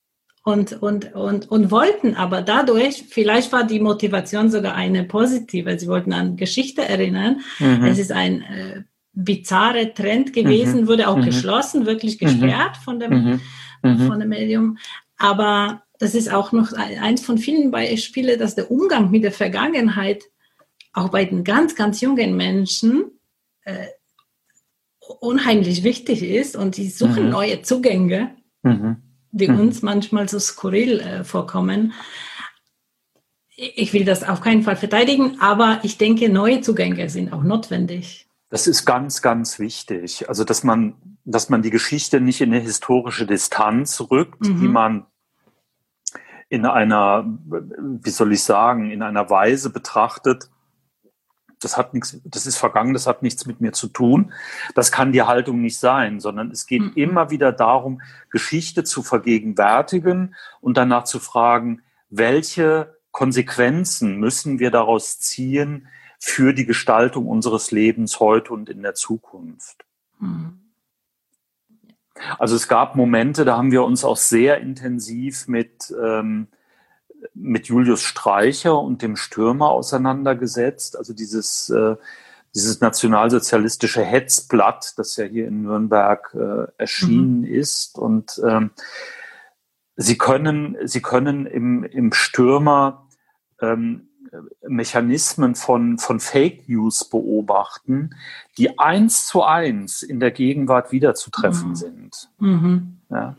und, und, und, und wollten aber dadurch, vielleicht war die Motivation sogar eine positive, sie wollten an Geschichte erinnern. Mhm. Es ist ein äh, bizarrer Trend gewesen, mhm. wurde auch mhm. geschlossen, wirklich gesperrt mhm. von dem, mhm. von dem Medium. Aber das ist auch noch eins von vielen Beispielen, dass der Umgang mit der Vergangenheit auch bei den ganz, ganz jungen Menschen äh, unheimlich wichtig ist und die suchen mhm. neue Zugänge, mhm. die mhm. uns manchmal so skurril äh, vorkommen. Ich will das auf keinen Fall verteidigen, aber ich denke, neue Zugänge sind auch notwendig. Das ist ganz, ganz wichtig. Also, dass man, dass man die Geschichte nicht in eine historische Distanz rückt, mhm. die man in einer, wie soll ich sagen, in einer Weise betrachtet, das hat nichts, das ist vergangen, das hat nichts mit mir zu tun. Das kann die Haltung nicht sein, sondern es geht mhm. immer wieder darum, Geschichte zu vergegenwärtigen und danach zu fragen, welche Konsequenzen müssen wir daraus ziehen für die Gestaltung unseres Lebens heute und in der Zukunft. Mhm. Also es gab Momente, da haben wir uns auch sehr intensiv mit, ähm, mit Julius Streicher und dem Stürmer auseinandergesetzt. Also dieses, äh, dieses nationalsozialistische Hetzblatt, das ja hier in Nürnberg äh, erschienen mhm. ist. Und ähm, Sie können, Sie können im, im Stürmer ähm, Mechanismen von, von Fake News beobachten, die eins zu eins in der Gegenwart wiederzutreffen mhm. sind. Mhm. Ja.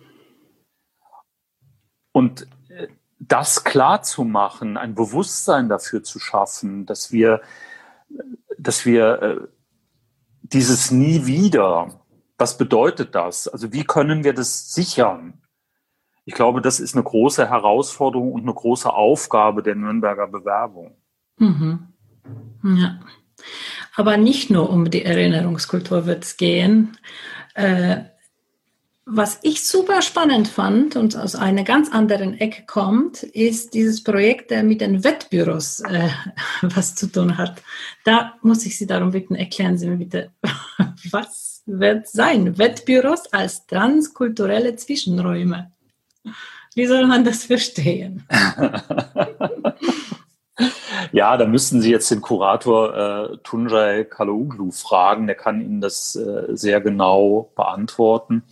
Und das klar zu machen, ein Bewusstsein dafür zu schaffen, dass wir, dass wir dieses nie wieder, was bedeutet das? Also wie können wir das sichern? Ich glaube, das ist eine große Herausforderung und eine große Aufgabe der Nürnberger Bewerbung. Mhm. Ja, aber nicht nur um die Erinnerungskultur wird es gehen. Äh, was ich super spannend fand und aus einer ganz anderen Ecke kommt, ist dieses Projekt, der mit den Wettbüros äh, was zu tun hat. Da muss ich Sie darum bitten, erklären Sie mir bitte, was wird sein? Wettbüros als transkulturelle Zwischenräume. Wie soll man das verstehen? Ja, da müssten Sie jetzt den Kurator äh, Tuncay Kaloğlu fragen. Der kann Ihnen das äh, sehr genau beantworten.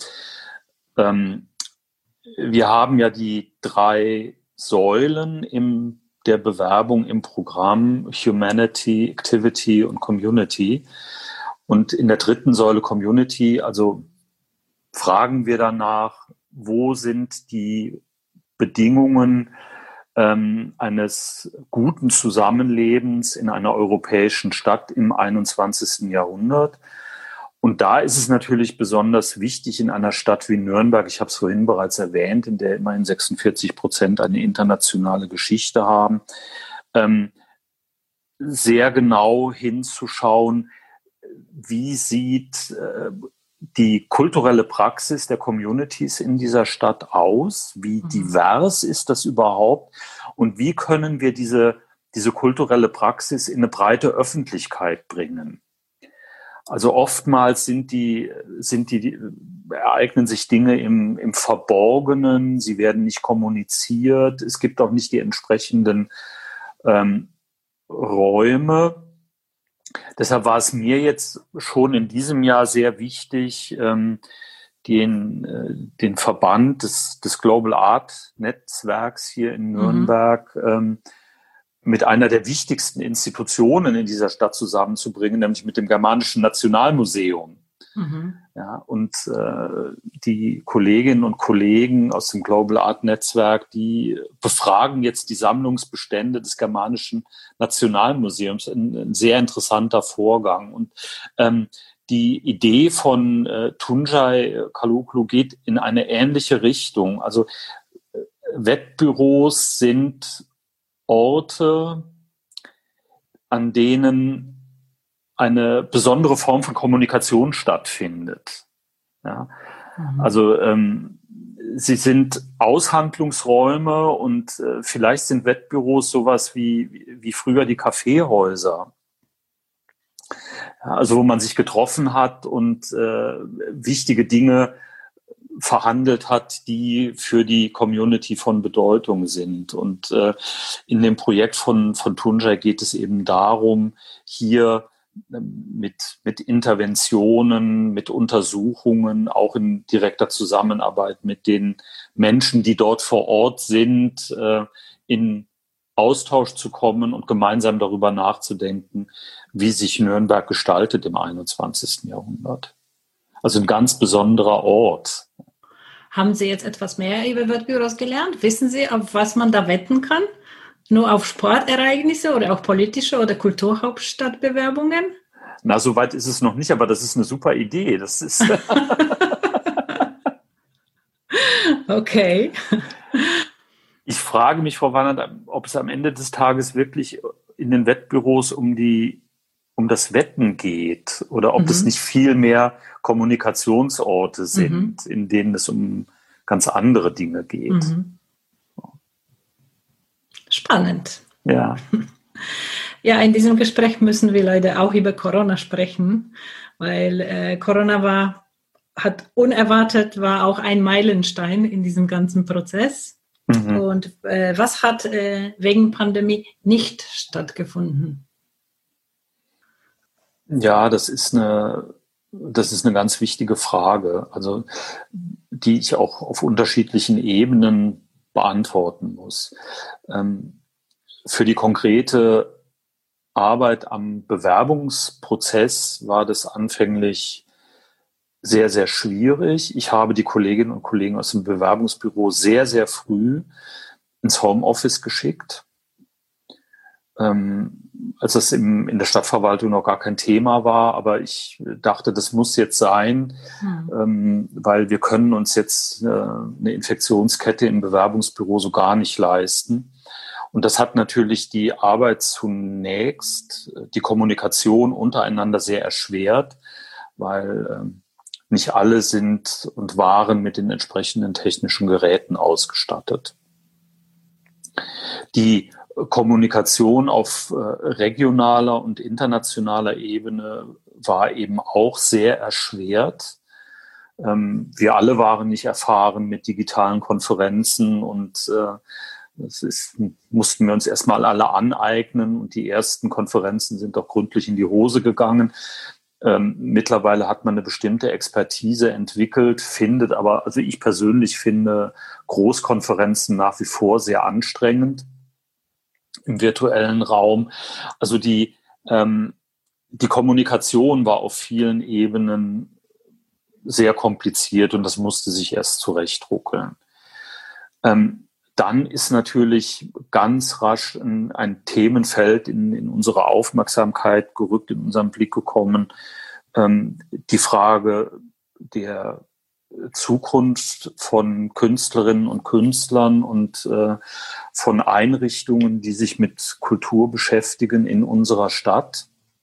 Ähm, wir haben ja die drei Säulen in der Bewerbung im Programm: Humanity, Activity und Community. Und in der dritten Säule Community, also fragen wir danach, wo sind die Bedingungen ähm, eines guten Zusammenlebens in einer europäischen Stadt im einundzwanzigsten Jahrhundert. Und da ist es natürlich besonders wichtig in einer Stadt wie Nürnberg, ich habe es vorhin bereits erwähnt, in der immerhin sechsundvierzig Prozent eine internationale Geschichte haben, ähm, sehr genau hinzuschauen, wie sieht äh, die kulturelle Praxis der Communities in dieser Stadt aus? Wie divers ist das überhaupt? Und wie können wir diese, diese kulturelle Praxis in eine breite Öffentlichkeit bringen? Also oftmals sind die, sind die, die ereignen sich Dinge im, im Verborgenen, sie werden nicht kommuniziert, es gibt auch nicht die entsprechenden ähm, Räume. Deshalb war es mir jetzt schon in diesem Jahr sehr wichtig, ähm, den, äh, den Verband des, des Global Art Netzwerks hier in Nürnberg mhm. ähm, mit einer der wichtigsten Institutionen in dieser Stadt zusammenzubringen, nämlich mit dem Germanischen Nationalmuseum. Mhm. Ja, und äh, die Kolleginnen und Kollegen aus dem Global Art Netzwerk, die befragen jetzt die Sammlungsbestände des Germanischen Nationalmuseums. Ein, ein sehr interessanter Vorgang. Und ähm, die Idee von äh, Tuncay Kaloğlu geht in eine ähnliche Richtung. Also äh, Wettbüros sind Orte, an denen eine besondere Form von Kommunikation stattfindet. Ja, mhm. Also ähm, sie sind Aushandlungsräume und äh, vielleicht sind Wettbüros sowas wie, wie früher die Kaffeehäuser. Ja, also wo man sich getroffen hat und äh, wichtige Dinge verhandelt hat, die für die Community von Bedeutung sind. Und äh, in dem Projekt von, von Tunja geht es eben darum, hier mit, mit Interventionen, mit Untersuchungen, auch in direkter Zusammenarbeit mit den Menschen, die dort vor Ort sind, äh, in Austausch zu kommen und gemeinsam darüber nachzudenken, wie sich Nürnberg gestaltet im einundzwanzigsten Jahrhundert. Also ein ganz besonderer Ort. Haben Sie jetzt etwas mehr über Wettbüros gelernt? Wissen Sie, auf was man da wetten kann? Nur auf Sportereignisse oder auch politische oder Kulturhauptstadtbewerbungen? Na, so weit ist es noch nicht, aber das ist eine super Idee. Das ist okay. Ich frage mich, Frau Wannert, ob es am Ende des Tages wirklich in den Wettbüros um die, um das Wetten geht oder ob mhm. es nicht viel mehr Kommunikationsorte sind, mhm. in denen es um ganz andere Dinge geht. Mhm. Spannend. Ja. Ja, in diesem Gespräch müssen wir leider auch über Corona sprechen, weil äh, Corona war, hat unerwartet, war auch ein Meilenstein in diesem ganzen Prozess. Mhm. Und äh, was hat äh, wegen Pandemie nicht stattgefunden? Ja, das ist eine, das ist eine ganz wichtige Frage, also die ich auch auf unterschiedlichen Ebenen beantworten muss. Ähm, für die konkrete Arbeit am Bewerbungsprozess war das anfänglich sehr, sehr schwierig. Ich habe die Kolleginnen und Kollegen aus dem Bewerbungsbüro sehr, sehr früh ins Homeoffice geschickt. Ähm, als das im, in der Stadtverwaltung noch gar kein Thema war, aber ich dachte, das muss jetzt sein, hm. ähm, weil wir können uns jetzt äh, eine Infektionskette im Bewerbungsbüro so gar nicht leisten. Und das hat natürlich die Arbeit zunächst, die Kommunikation untereinander sehr erschwert, weil ähm, nicht alle sind und waren mit den entsprechenden technischen Geräten ausgestattet. Die Kommunikation auf äh, regionaler und internationaler Ebene war eben auch sehr erschwert. Ähm, wir alle waren nicht erfahren mit digitalen Konferenzen und äh, das ist, mussten wir uns erstmal alle aneignen und die ersten Konferenzen sind auch gründlich in die Hose gegangen. Ähm, mittlerweile hat man eine bestimmte Expertise entwickelt, findet aber, also ich persönlich finde Großkonferenzen nach wie vor sehr anstrengend im virtuellen Raum. Also die, ähm, die Kommunikation war auf vielen Ebenen sehr kompliziert und das musste sich erst zurechtruckeln. Ähm, dann ist natürlich ganz rasch ein, ein Themenfeld in, in unsere Aufmerksamkeit gerückt, in unseren Blick gekommen. Ähm, die Frage der Zukunft von Künstlerinnen und Künstlern und äh, von Einrichtungen, die sich mit Kultur beschäftigen in unserer Stadt.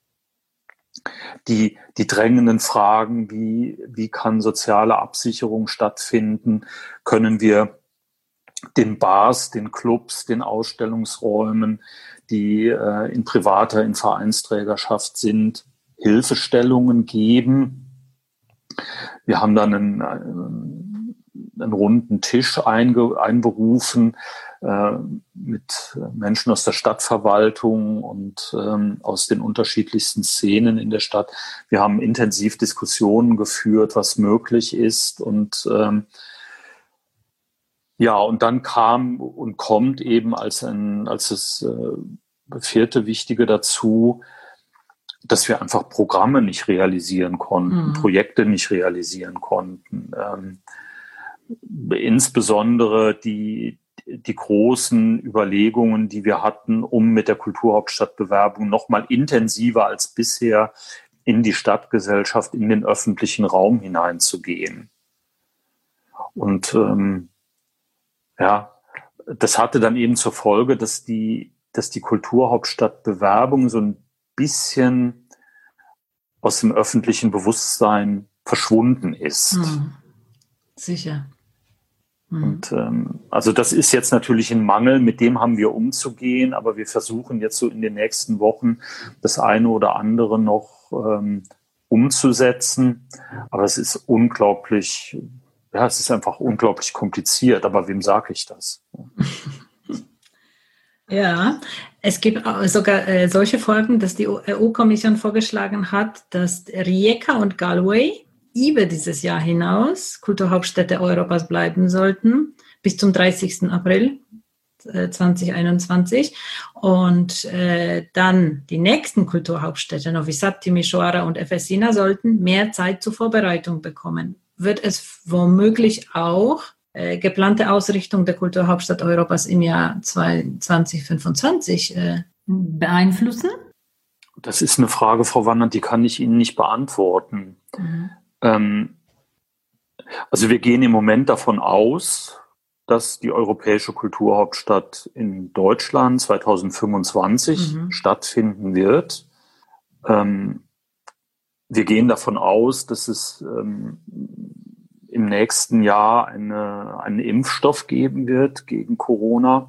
Die, die drängenden Fragen, wie, wie kann soziale Absicherung stattfinden? Können wir den Bars, den Clubs, den Ausstellungsräumen, die äh, in privater, in Vereinsträgerschaft sind, Hilfestellungen geben? Wir haben dann einen, einen, einen runden Tisch einge, einberufen äh, mit Menschen aus der Stadtverwaltung und ähm, aus den unterschiedlichsten Szenen in der Stadt. Wir haben intensiv Diskussionen geführt, was möglich ist und ähm, ja, und dann kam und kommt eben als ein, als das äh, vierte Wichtige dazu, dass wir einfach Programme nicht realisieren konnten, mhm. Projekte nicht realisieren konnten. Ähm, insbesondere die, die großen Überlegungen, die wir hatten, um mit der Kulturhauptstadtbewerbung noch mal intensiver als bisher in die Stadtgesellschaft, in den öffentlichen Raum hineinzugehen. Und ähm, ja, das hatte dann eben zur Folge, dass die, dass die Kulturhauptstadtbewerbung so ein bisschen aus dem öffentlichen Bewusstsein verschwunden ist. Hm. Sicher. Hm. Und ähm, also das ist jetzt natürlich ein Mangel, mit dem haben wir umzugehen, aber wir versuchen jetzt so in den nächsten Wochen das eine oder andere noch ähm, umzusetzen. Aber es ist unglaublich ja, es ist einfach unglaublich kompliziert, aber wem sage ich das? Ja, es gibt sogar äh, solche Folgen, dass die E U-Kommission vorgeschlagen hat, dass Rijeka und Galway über dieses Jahr hinaus Kulturhauptstädte Europas bleiben sollten, bis zum dreißigsten April zweitausendeinundzwanzig. Und äh, dann die nächsten Kulturhauptstädte, Novi Sad, Timișoara und Efesina, sollten mehr Zeit zur Vorbereitung bekommen. Wird es womöglich auch äh, geplante Ausrichtung der Kulturhauptstadt Europas im Jahr zwanzig fünfundzwanzig äh, beeinflussen? Das ist eine Frage, Frau Wannert, die kann ich Ihnen nicht beantworten. Mhm. Ähm, also wir gehen im Moment davon aus, dass die Europäische Kulturhauptstadt in Deutschland zweitausendfünfundzwanzig mhm. stattfinden wird. Ähm, wir gehen davon aus, dass es ähm, im nächsten Jahr eine, einen Impfstoff geben wird gegen Corona.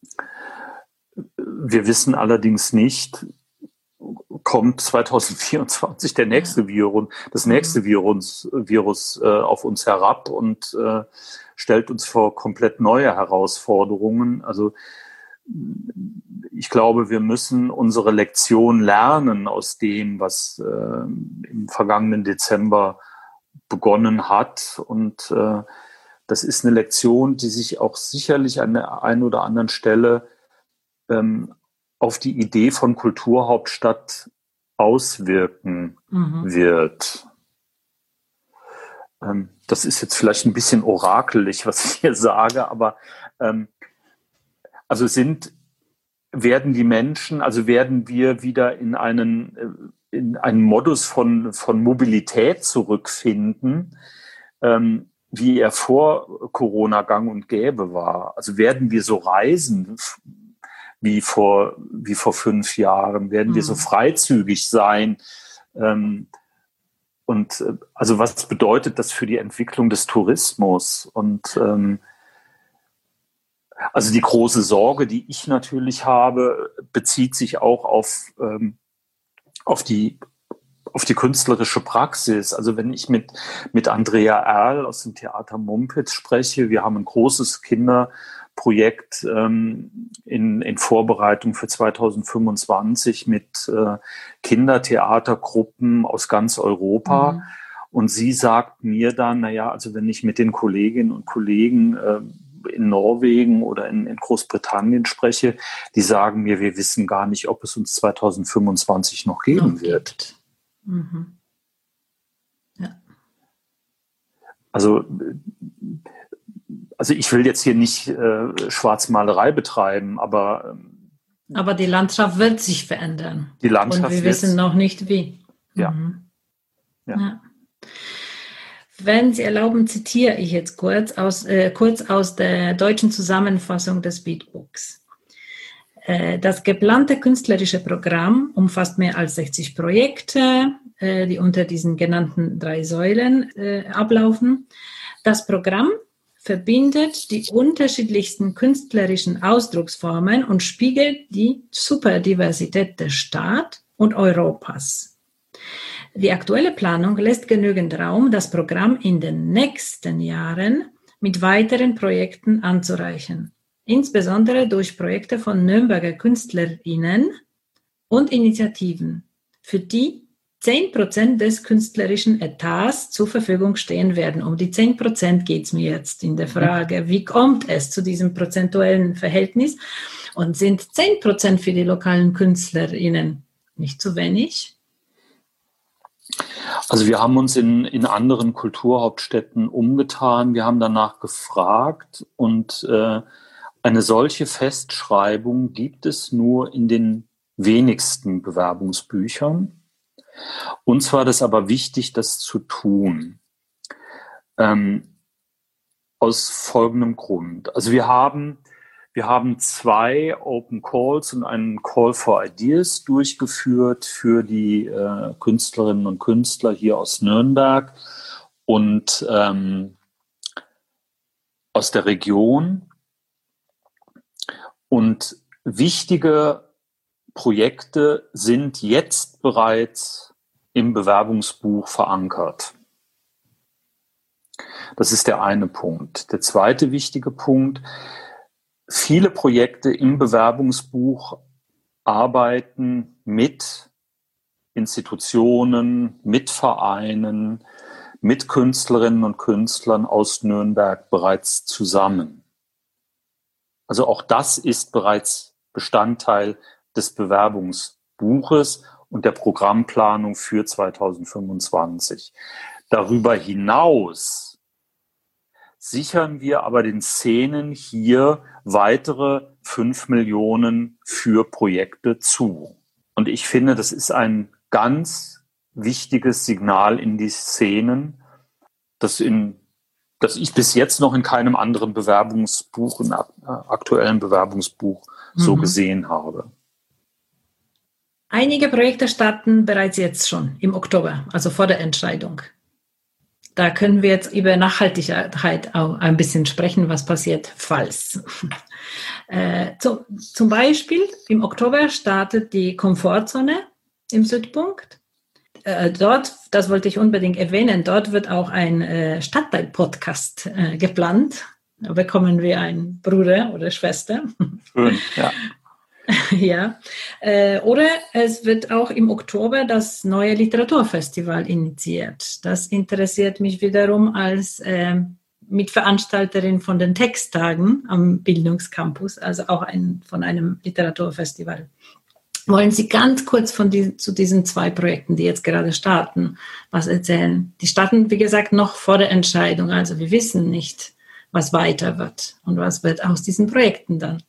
Wir wissen allerdings nicht, kommt zweitausendvierundzwanzig der nächste ja. Virus, das nächste Virus, Virus äh, auf uns herab und äh, stellt uns vor komplett neue Herausforderungen. Also ich glaube, wir müssen unsere Lektion lernen aus dem, was äh, im vergangenen Dezember begonnen hat. Und äh, das ist eine Lektion, die sich auch sicherlich an der einen oder anderen Stelle ähm, auf die Idee von Kulturhauptstadt auswirken mhm. wird. Ähm, das ist jetzt vielleicht ein bisschen orakelig, was ich hier sage, aber ähm, also sind, werden die Menschen, also werden wir wieder in einen, in einen Modus von, von Mobilität zurückfinden, ähm, wie er vor Corona gang und gäbe war. Also werden wir so reisen wie vor, wie vor fünf Jahren, werden mhm. wir so freizügig sein. Ähm, und äh, also was bedeutet das für die Entwicklung des Tourismus? Und ähm, also die große Sorge, die ich natürlich habe, bezieht sich auch auf, ähm, auf die auf die künstlerische Praxis. Also wenn ich mit, mit Andrea Erl aus dem Theater Mumpitz spreche, wir haben ein großes Kinderprojekt ähm, in, in Vorbereitung für zweitausendfünfundzwanzig mit äh, Kindertheatergruppen aus ganz Europa. Mhm. Und sie sagt mir dann, naja, also wenn ich mit den Kolleginnen und Kollegen äh, in Norwegen oder in, in Großbritannien spreche, die sagen mir, wir wissen gar nicht, ob es uns zweitausendfünfundzwanzig noch geben noch wird. Gibt. Mhm. Ja. Also, also ich will jetzt hier nicht äh, Schwarzmalerei betreiben, aber ähm, aber die Landschaft wird sich verändern. Die Landschaft Und wir wissen noch nicht wie. Ja. Mhm. Ja. Ja. Wenn Sie erlauben, zitiere ich jetzt kurz aus, äh, kurz aus der deutschen Zusammenfassung des Beatbooks. Äh, das geplante künstlerische Programm umfasst mehr als sechzig Projekte, äh, die unter diesen genannten drei Säulen äh, ablaufen. Das Programm verbindet die unterschiedlichsten künstlerischen Ausdrucksformen und spiegelt die Superdiversität der Stadt und Europas. Die aktuelle Planung lässt genügend Raum, das Programm in den nächsten Jahren mit weiteren Projekten anzureichen, insbesondere durch Projekte von Nürnberger KünstlerInnen und Initiativen, für die zehn Prozent des künstlerischen Etats zur Verfügung stehen werden. Um die zehn Prozent geht es mir jetzt in der Frage, wie kommt es zu diesem prozentuellen Verhältnis? Und sind zehn Prozent für die lokalen KünstlerInnen nicht zu wenig? Also wir haben uns in, in anderen Kulturhauptstädten umgetan, wir haben danach gefragt und äh, eine solche Festschreibung gibt es nur in den wenigsten Bewerbungsbüchern. Uns war das aber wichtig, das zu tun. Ähm, aus folgendem Grund. Also wir haben, wir haben zwei Open Calls und einen Call for Ideas durchgeführt für die äh, Künstlerinnen und Künstler hier aus Nürnberg und ähm, aus der Region. Und wichtige Projekte sind jetzt bereits im Bewerbungsbuch verankert. Das ist der eine Punkt. Der zweite wichtige Punkt: Viele Projekte im Bewerbungsbuch arbeiten mit Institutionen, mit Vereinen, mit Künstlerinnen und Künstlern aus Nürnberg bereits zusammen. Also auch das ist bereits Bestandteil des Bewerbungsbuches und der Programmplanung für zweitausendfünfundzwanzig. Darüber hinaus sichern wir aber den Szenen hier weitere fünf Millionen für Projekte zu. Und ich finde, das ist ein ganz wichtiges Signal in die Szenen, das, in, das ich bis jetzt noch in keinem anderen Bewerbungsbuch, im aktuellen Bewerbungsbuch so mhm. gesehen habe. Einige Projekte starten bereits jetzt schon im Oktober, also vor der Entscheidung. Da können wir jetzt über Nachhaltigkeit auch ein bisschen sprechen, was passiert, falls. Äh, zu, zum Beispiel im Oktober startet die Komfortzone im Südpunkt. Äh, dort, das wollte ich unbedingt erwähnen, dort wird auch ein äh, Stadtteil-Podcast äh, geplant. Da bekommen wir einen Bruder oder Schwester. Schön, ja. Ja, äh, oder es wird auch im Oktober das neue Literaturfestival initiiert. Das interessiert mich wiederum als äh, Mitveranstalterin von den Texttagen am Bildungscampus, also auch ein, von einem Literaturfestival. Wollen Sie ganz kurz von die, zu diesen zwei Projekten, die jetzt gerade starten, was erzählen? Die starten, wie gesagt, noch vor der Entscheidung. Also wir wissen nicht, was weiter wird und was wird aus diesen Projekten dann.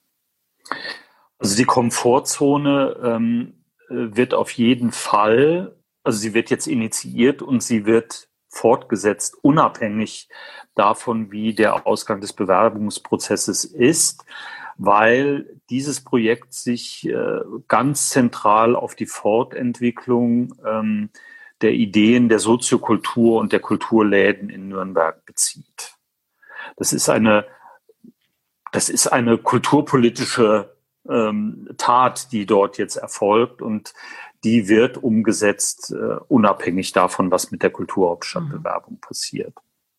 Also die Komfortzone ähm, wird auf jeden Fall, also sie wird jetzt initiiert und sie wird fortgesetzt, unabhängig davon, wie der Ausgang des Bewerbungsprozesses ist, weil dieses Projekt sich äh, ganz zentral auf die Fortentwicklung ähm, der Ideen der Soziokultur und der Kulturläden in Nürnberg bezieht. Das ist eine, das ist eine kulturpolitische ähm, Tat, die dort jetzt erfolgt, und die wird umgesetzt, äh, unabhängig davon, was mit der Kulturhauptstadtbewerbung passiert.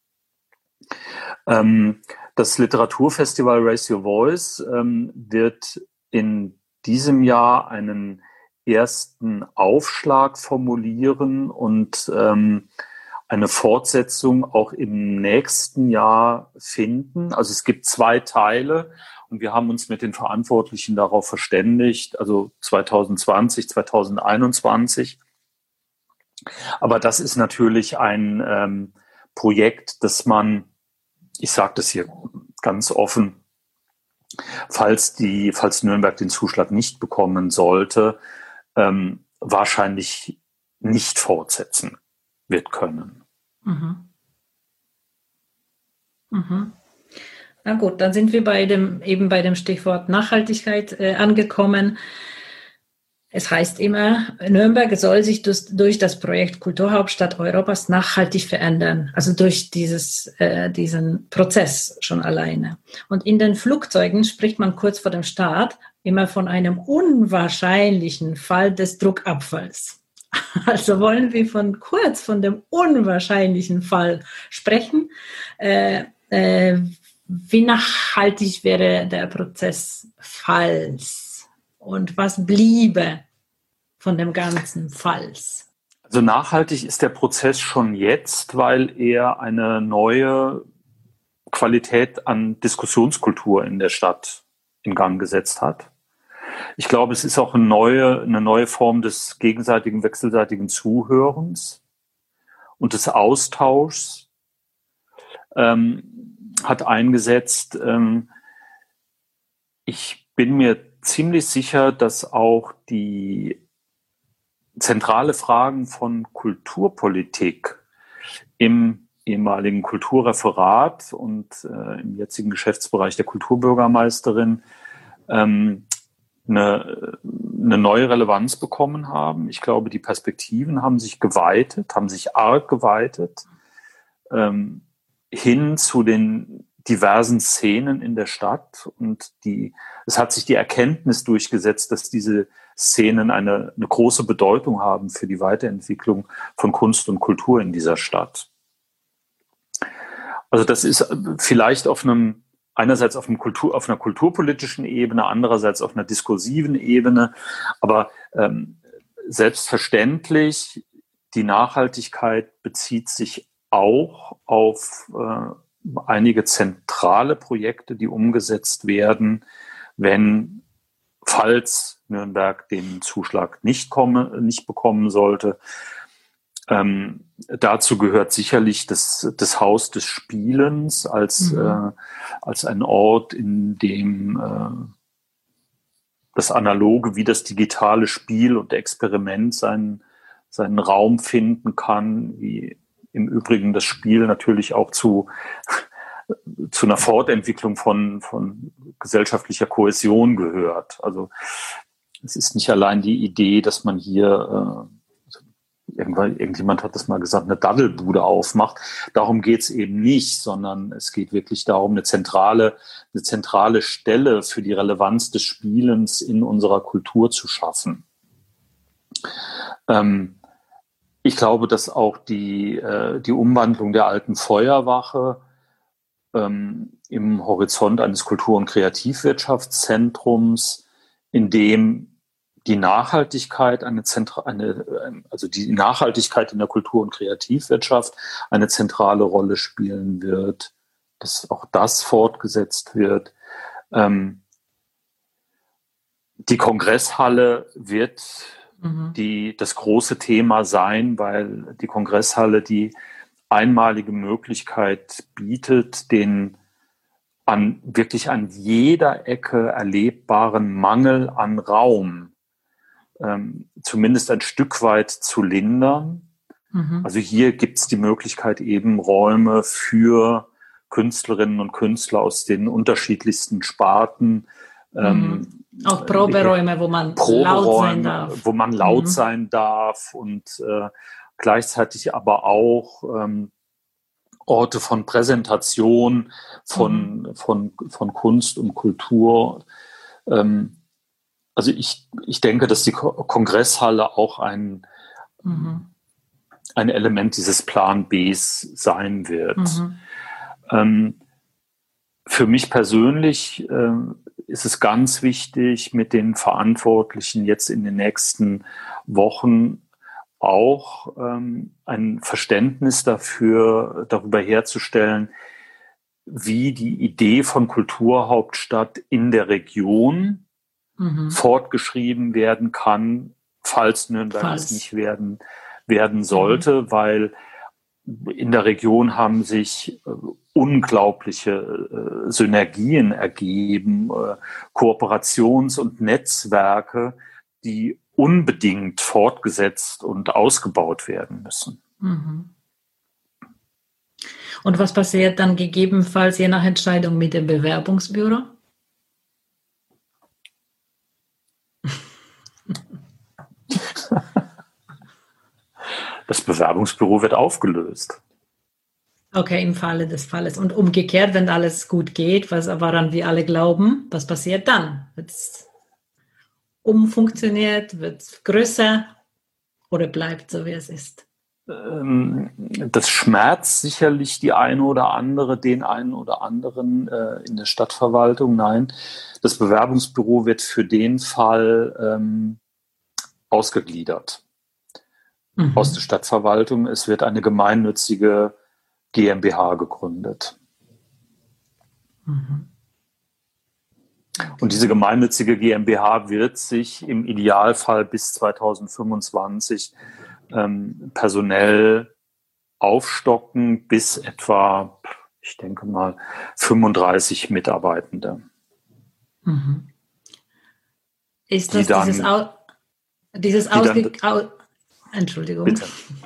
Ähm, das Literaturfestival Raise Your Voice ähm, wird in diesem Jahr einen ersten Aufschlag formulieren und ähm, eine Fortsetzung auch im nächsten Jahr finden. Also es gibt zwei Teile und wir haben uns mit den Verantwortlichen darauf verständigt, also zwanzig zwanzig, zwanzig einundzwanzig. Aber das ist natürlich ein ähm, Projekt, das man, ich sage das hier ganz offen, falls die, falls Nürnberg den Zuschlag nicht bekommen sollte, ähm, wahrscheinlich nicht fortsetzen wird können. Mhm. Mhm. Na gut, dann sind wir bei dem, eben bei dem Stichwort Nachhaltigkeit äh, angekommen. Es heißt immer, Nürnberg soll sich durch, durch das Projekt Kulturhauptstadt Europas nachhaltig verändern, also durch dieses, äh, diesen Prozess schon alleine. Und in den Flugzeugen spricht man kurz vor dem Start immer von einem unwahrscheinlichen Fall des Druckabfalls. Also wollen wir von kurz von dem unwahrscheinlichen Fall sprechen. Äh, äh, wie nachhaltig wäre der Prozess, falls? Und was bliebe von dem ganzen Falls? Also nachhaltig ist der Prozess schon jetzt, weil er eine neue Qualität an Diskussionskultur in der Stadt in Gang gesetzt hat. Ich glaube, es ist auch eine neue, eine neue Form des gegenseitigen, wechselseitigen Zuhörens und des Austauschs ähm, hat eingesetzt. Ähm, ich bin mir ziemlich sicher, dass auch die zentrale Fragen von Kulturpolitik im ehemaligen Kulturreferat und äh, im jetzigen Geschäftsbereich der Kulturbürgermeisterin ähm, eine, eine neue Relevanz bekommen haben. Ich glaube, die Perspektiven haben sich geweitet, haben sich arg geweitet, ähm, hin zu den diversen Szenen in der Stadt, und die, es hat sich die Erkenntnis durchgesetzt, dass diese Szenen eine, eine große Bedeutung haben für die Weiterentwicklung von Kunst und Kultur in dieser Stadt. Also das ist vielleicht auf einem, einerseits auf einem Kultur, auf einer kulturpolitischen Ebene, andererseits auf einer diskursiven Ebene, aber ähm, selbstverständlich, die Nachhaltigkeit bezieht sich auch auf äh, einige zentrale Projekte, die umgesetzt werden, wenn, falls Nürnberg den Zuschlag nicht, komme, nicht bekommen sollte. Ähm, dazu gehört sicherlich das, das Haus des Spielens als, mhm. äh, als ein Ort, in dem äh, das analoge wie das digitale Spiel und Experiment seinen, seinen Raum finden kann, wie im Übrigen das Spiel natürlich auch zu, zu einer Fortentwicklung von, von gesellschaftlicher Kohäsion gehört. Also es ist nicht allein die Idee, dass man hier, äh, irgendwann, irgendjemand hat das mal gesagt, eine Daddelbude aufmacht. Darum geht es eben nicht, sondern es geht wirklich darum, eine zentrale, eine zentrale Stelle für die Relevanz des Spielens in unserer Kultur zu schaffen. Ähm, ich glaube, dass auch die, äh, die Umwandlung der alten Feuerwache ähm, im Horizont eines Kultur- und Kreativwirtschaftszentrums, in dem die Nachhaltigkeit eine, Zentra- eine also die Nachhaltigkeit in der Kultur- und Kreativwirtschaft eine zentrale Rolle spielen wird, dass auch das fortgesetzt wird. Ähm, die Kongresshalle wird mhm. die, das große Thema sein, weil die Kongresshalle die einmalige Möglichkeit bietet, den an wirklich an jeder Ecke erlebbaren Mangel an Raum ähm, zumindest ein Stück weit zu lindern. Mhm. Also hier gibt es die Möglichkeit, eben Räume für Künstlerinnen und Künstler aus den unterschiedlichsten Sparten. Mhm. Ähm, Auch Proberäume, wo man Proberäume, laut sein darf. Wo man laut mhm. sein darf und äh, gleichzeitig aber auch ähm, Orte von Präsentation, von, mhm. von, von Kunst und Kultur. Ähm, also ich, ich denke, dass die Kongresshalle auch ein, mhm. ein Element dieses Plan Bs sein wird. Mhm. Ähm, für mich persönlich äh, ist es ganz wichtig, mit den Verantwortlichen jetzt in den nächsten Wochen auch ähm, ein Verständnis dafür, darüber herzustellen, wie die Idee von Kulturhauptstadt in der Region mhm. fortgeschrieben werden kann, falls Nürnberg falls. es nicht werden, werden sollte, mhm. weil in der Region haben sich äh, unglaubliche äh, Synergien ergeben, äh, Kooperations- und Netzwerke, die unbedingt fortgesetzt und ausgebaut werden müssen. Mhm. Und was passiert dann gegebenenfalls je nach Entscheidung mit dem Bewerbungsbüro? Das Bewerbungsbüro wird aufgelöst. Okay, im Falle des Falles. Und umgekehrt, wenn alles gut geht, was woran wir alle glauben, was passiert dann? Wird es umfunktioniert, wird es größer oder bleibt so, wie es ist? Das schmerzt sicherlich die eine oder andere, den einen oder anderen äh, in der Stadtverwaltung. Nein, das Bewerbungsbüro wird für den Fall ähm, ausgegliedert mhm. aus der Stadtverwaltung. Es wird eine gemeinnützige GmbH gegründet. Mhm. Okay. Und diese gemeinnützige GmbH wird sich im Idealfall bis zweitausendfünfundzwanzig ähm, personell aufstocken bis etwa, ich denke mal, fünfunddreißig Mitarbeitende. Mhm. Ist das die dann, dieses, Au- dieses Ausge- dann, Au- Entschuldigung. Bitte.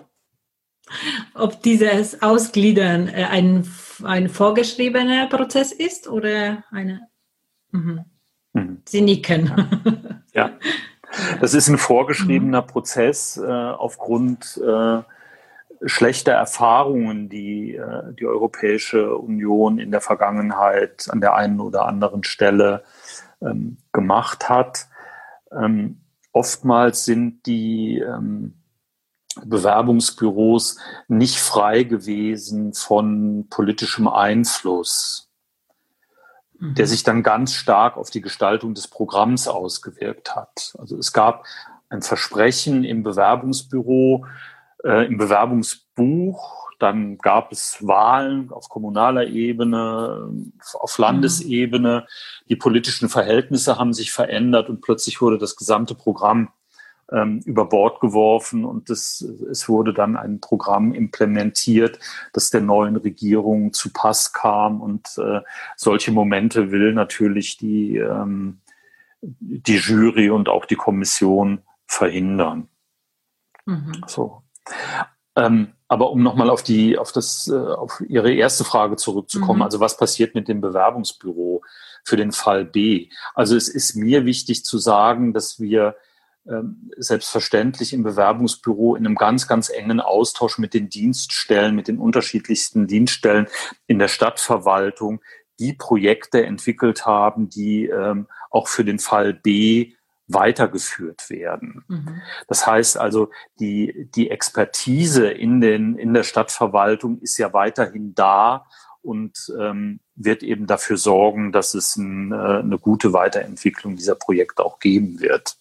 Ob dieses Ausgliedern ein, ein vorgeschriebener Prozess ist oder eine? Mhm. Mhm. Sie nicken. Ja, das ist ein vorgeschriebener mhm. Prozess äh, aufgrund äh, schlechter Erfahrungen, die äh, die Europäische Union in der Vergangenheit an der einen oder anderen Stelle ähm, gemacht hat. Ähm, oftmals sind die ähm, Bewerbungsbüros nicht frei gewesen von politischem Einfluss, mhm. der sich dann ganz stark auf die Gestaltung des Programms ausgewirkt hat. Also es gab ein Versprechen im Bewerbungsbüro, äh, im Bewerbungsbuch, dann gab es Wahlen auf kommunaler Ebene, auf Landesebene, mhm. die politischen Verhältnisse haben sich verändert und plötzlich wurde das gesamte Programm über Bord geworfen und das, es wurde dann ein Programm implementiert, das der neuen Regierung zu Pass kam und äh, solche Momente will natürlich die, ähm, die Jury und auch die Kommission verhindern. Mhm. So. Ähm, aber um nochmal auf die, auf das, äh, auf Ihre erste Frage zurückzukommen, mhm. also was passiert mit dem Bewerbungsbüro für den Fall B? Also es ist mir wichtig zu sagen, dass wir selbstverständlich im Bewerbungsbüro in einem ganz, ganz engen Austausch mit den Dienststellen, mit den unterschiedlichsten Dienststellen in der Stadtverwaltung die Projekte entwickelt haben, die ähm, auch für den Fall B weitergeführt werden. Mhm. Das heißt also, die, die Expertise in, den, in der Stadtverwaltung ist ja weiterhin da und ähm, wird eben dafür sorgen, dass es ein, äh, eine gute Weiterentwicklung dieser Projekte auch geben wird.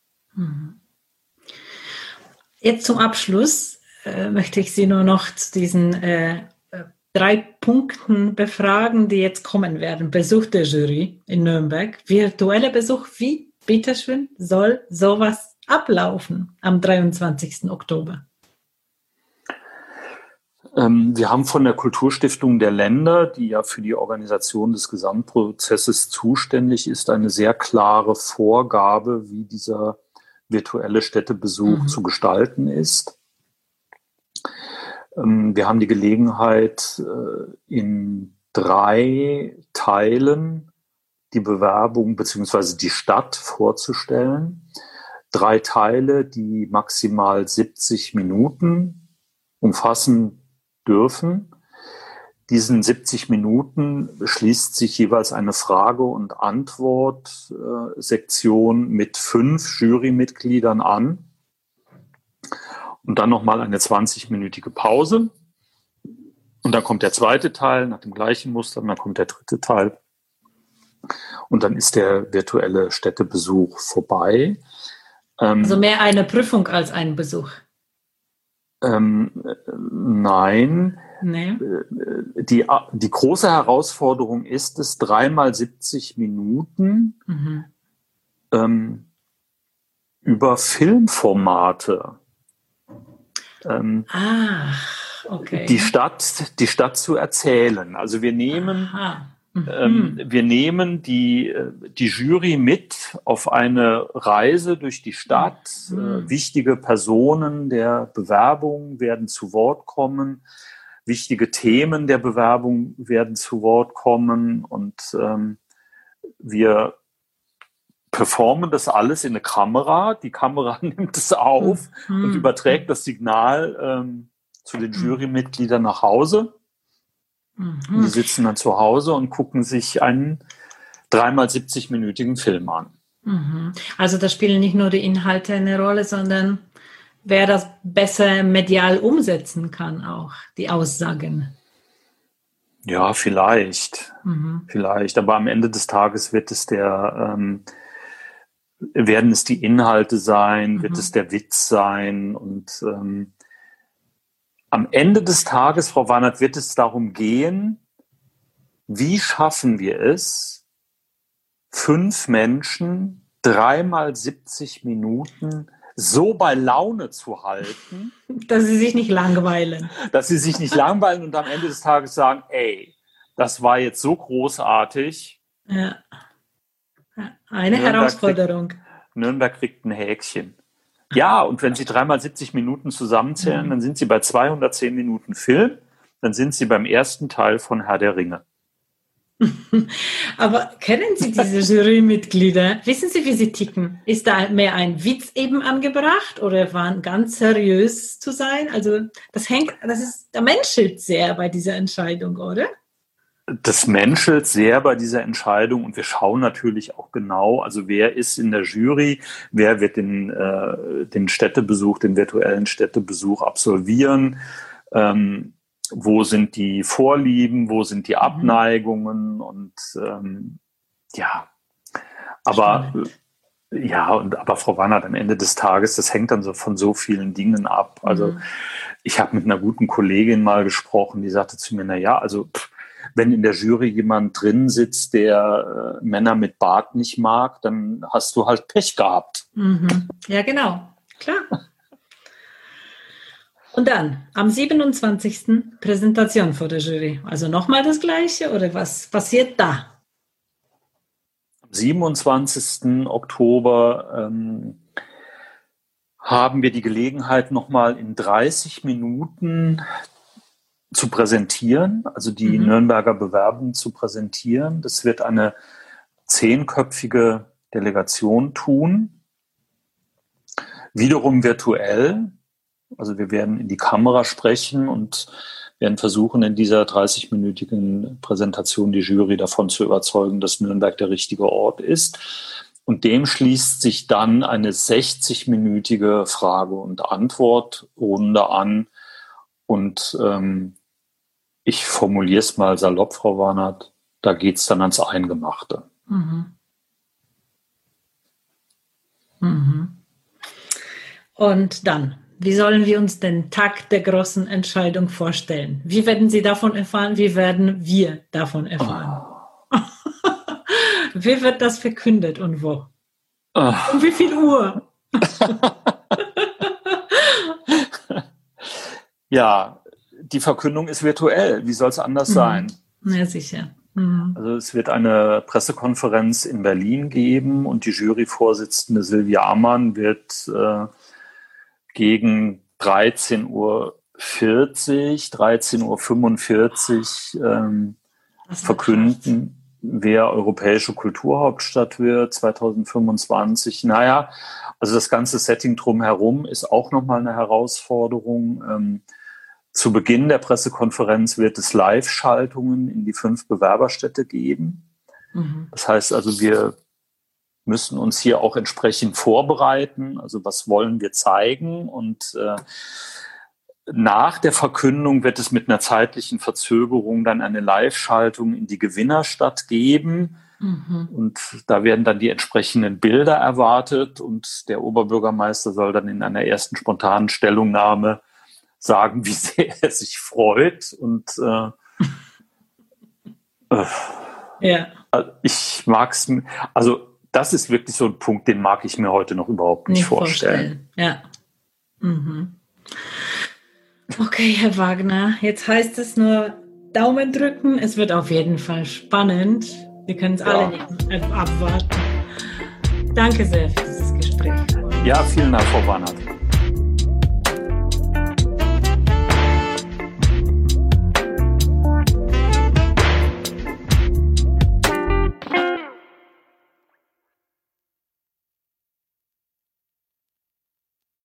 Jetzt zum Abschluss äh, möchte ich Sie nur noch zu diesen äh, drei Punkten befragen, die jetzt kommen werden. Besuch der Jury in Nürnberg, virtueller Besuch. Wie, bitteschön, soll sowas ablaufen am dreiundzwanzigsten Oktober? Ähm, wir haben von der Kulturstiftung der Länder, die ja für die Organisation des Gesamtprozesses zuständig ist, eine sehr klare Vorgabe, wie dieser virtuelle Städtebesuch mhm. zu gestalten ist. Ähm, wir haben die Gelegenheit, äh, in drei Teilen die Bewerbung bzw. die Stadt vorzustellen. Drei Teile, die maximal siebzig Minuten umfassen dürfen. Diesen siebzig Minuten schließt sich jeweils eine Frage- und Antwort-Sektion mit fünf Jurymitgliedern an und dann nochmal eine zwanzigminütige Pause. Und dann kommt der zweite Teil nach dem gleichen Muster und dann kommt der dritte Teil. Und dann ist der virtuelle Städtebesuch vorbei. Also mehr eine Prüfung als ein Besuch? Ähm, nein. Nee. Die, die große Herausforderung ist es, dreimal siebzig Minuten mhm. ähm, über Filmformate ähm, ah, okay. die Stadt, die Stadt zu erzählen. Also wir nehmen, mhm. ähm, wir nehmen die, die Jury mit auf eine Reise durch die Stadt. Mhm. Äh, wichtige Personen der Bewerbung werden zu Wort kommen. Wichtige Themen der Bewerbung werden zu Wort kommen und ähm, wir performen das alles in eine Kamera. Die Kamera nimmt es auf mhm. und überträgt das Signal ähm, zu den Jurymitgliedern nach Hause. Mhm. Die sitzen dann zu Hause und gucken sich einen dreimal siebzig-minütigen Film an. Mhm. Also da spielen nicht nur die Inhalte eine Rolle, sondern wer das besser medial umsetzen kann, auch die Aussagen. Ja, vielleicht. Mhm. Vielleicht. Aber am Ende des Tages wird es der, ähm, werden es die Inhalte sein, mhm. wird es der Witz sein. Und ähm, am Ende des Tages, Frau Warnert, wird es darum gehen, wie schaffen wir es, fünf Menschen dreimal siebzig Minuten so bei Laune zu halten, dass sie sich nicht langweilen. Dass sie sich nicht langweilen und am Ende des Tages sagen, ey, das war jetzt so großartig. Ja. Eine Nürnberg Herausforderung. Kriegt, Nürnberg kriegt ein Häkchen. Ja, und wenn Sie dreimal siebzig Minuten zusammenzählen, mhm. dann sind Sie bei zweihundertzehn Minuten Film, dann sind Sie beim ersten Teil von Herr der Ringe. Aber kennen Sie diese Jurymitglieder? Wissen Sie, wie sie ticken? Ist da mehr ein Witz eben angebracht oder waren ganz seriös zu sein? Also das hängt, das ist, der menschelt sehr bei dieser Entscheidung, oder? das menschelt sehr bei dieser Entscheidung und wir schauen natürlich auch genau, also wer ist in der Jury, wer wird den, äh, den Städtebesuch, den virtuellen Städtebesuch absolvieren, ähm, wo sind die Vorlieben, wo sind die Abneigungen und ähm, ja, aber Spannend. ja, und aber Frau Wannert, am Ende des Tages, das hängt dann so von so vielen Dingen ab. Also mhm. ich habe mit einer guten Kollegin mal gesprochen, die sagte zu mir, na ja, also pff, wenn in der Jury jemand drin sitzt, der äh, Männer mit Bart nicht mag, dann hast du halt Pech gehabt. Mhm. Ja, genau, klar. Und dann, am siebenundzwanzigsten Präsentation vor der Jury. Also nochmal das Gleiche oder was passiert da? Am siebenundzwanzigsten Oktober ähm, haben wir die Gelegenheit, nochmal in dreißig Minuten zu präsentieren, also die mhm. Nürnberger Bewerbung zu präsentieren. Das wird eine zehnköpfige Delegation tun, wiederum virtuell. Also wir werden in die Kamera sprechen und werden versuchen, in dieser dreißigminütigen Präsentation die Jury davon zu überzeugen, dass Nürnberg der richtige Ort ist. Und dem schließt sich dann eine sechzigminütige Frage- und Antwortrunde an. Und ähm, ich formuliere es mal salopp, Frau Warnert, da geht es dann ans Eingemachte. Mhm. Mhm. Und dann, wie sollen wir uns den Tag der großen Entscheidung vorstellen? Wie werden Sie davon erfahren? Wie werden wir davon erfahren? Oh. Wie wird das verkündet und wo? Oh. Um wie viel Uhr? Ja, die Verkündung ist virtuell. Wie soll es anders mhm. sein? Ja, sicher. Mhm. Also es wird eine Pressekonferenz in Berlin geben und die Juryvorsitzende Silvia Ammann wird äh, gegen dreizehn Uhr vierzig, dreizehn Uhr fünfundvierzig ähm, verkünden, wer europäische Kulturhauptstadt wird zweitausendfünfundzwanzig. Naja, also das ganze Setting drumherum ist auch nochmal eine Herausforderung. Ähm, zu Beginn der Pressekonferenz wird es Live-Schaltungen in die fünf Bewerberstädte geben. Mhm. Das heißt also, wir müssen uns hier auch entsprechend vorbereiten. Also was wollen wir zeigen? Und äh, nach der Verkündung wird es mit einer zeitlichen Verzögerung dann eine Live-Schaltung in die Gewinnerstadt geben. Mhm. Und da werden dann die entsprechenden Bilder erwartet. Und der Oberbürgermeister soll dann in einer ersten spontanen Stellungnahme sagen, wie sehr er sich freut. Und äh, äh, ja. ich mag es, also das ist wirklich so ein Punkt, den mag ich mir heute noch überhaupt nicht, nicht vorstellen. vorstellen. Ja. Mhm. Okay, Herr Wagner, jetzt heißt es nur Daumen drücken. Es wird auf jeden Fall spannend. Wir können es ja. alle nicht abwarten. Danke sehr für dieses Gespräch. Ja, vielen Dank, Frau Warnert.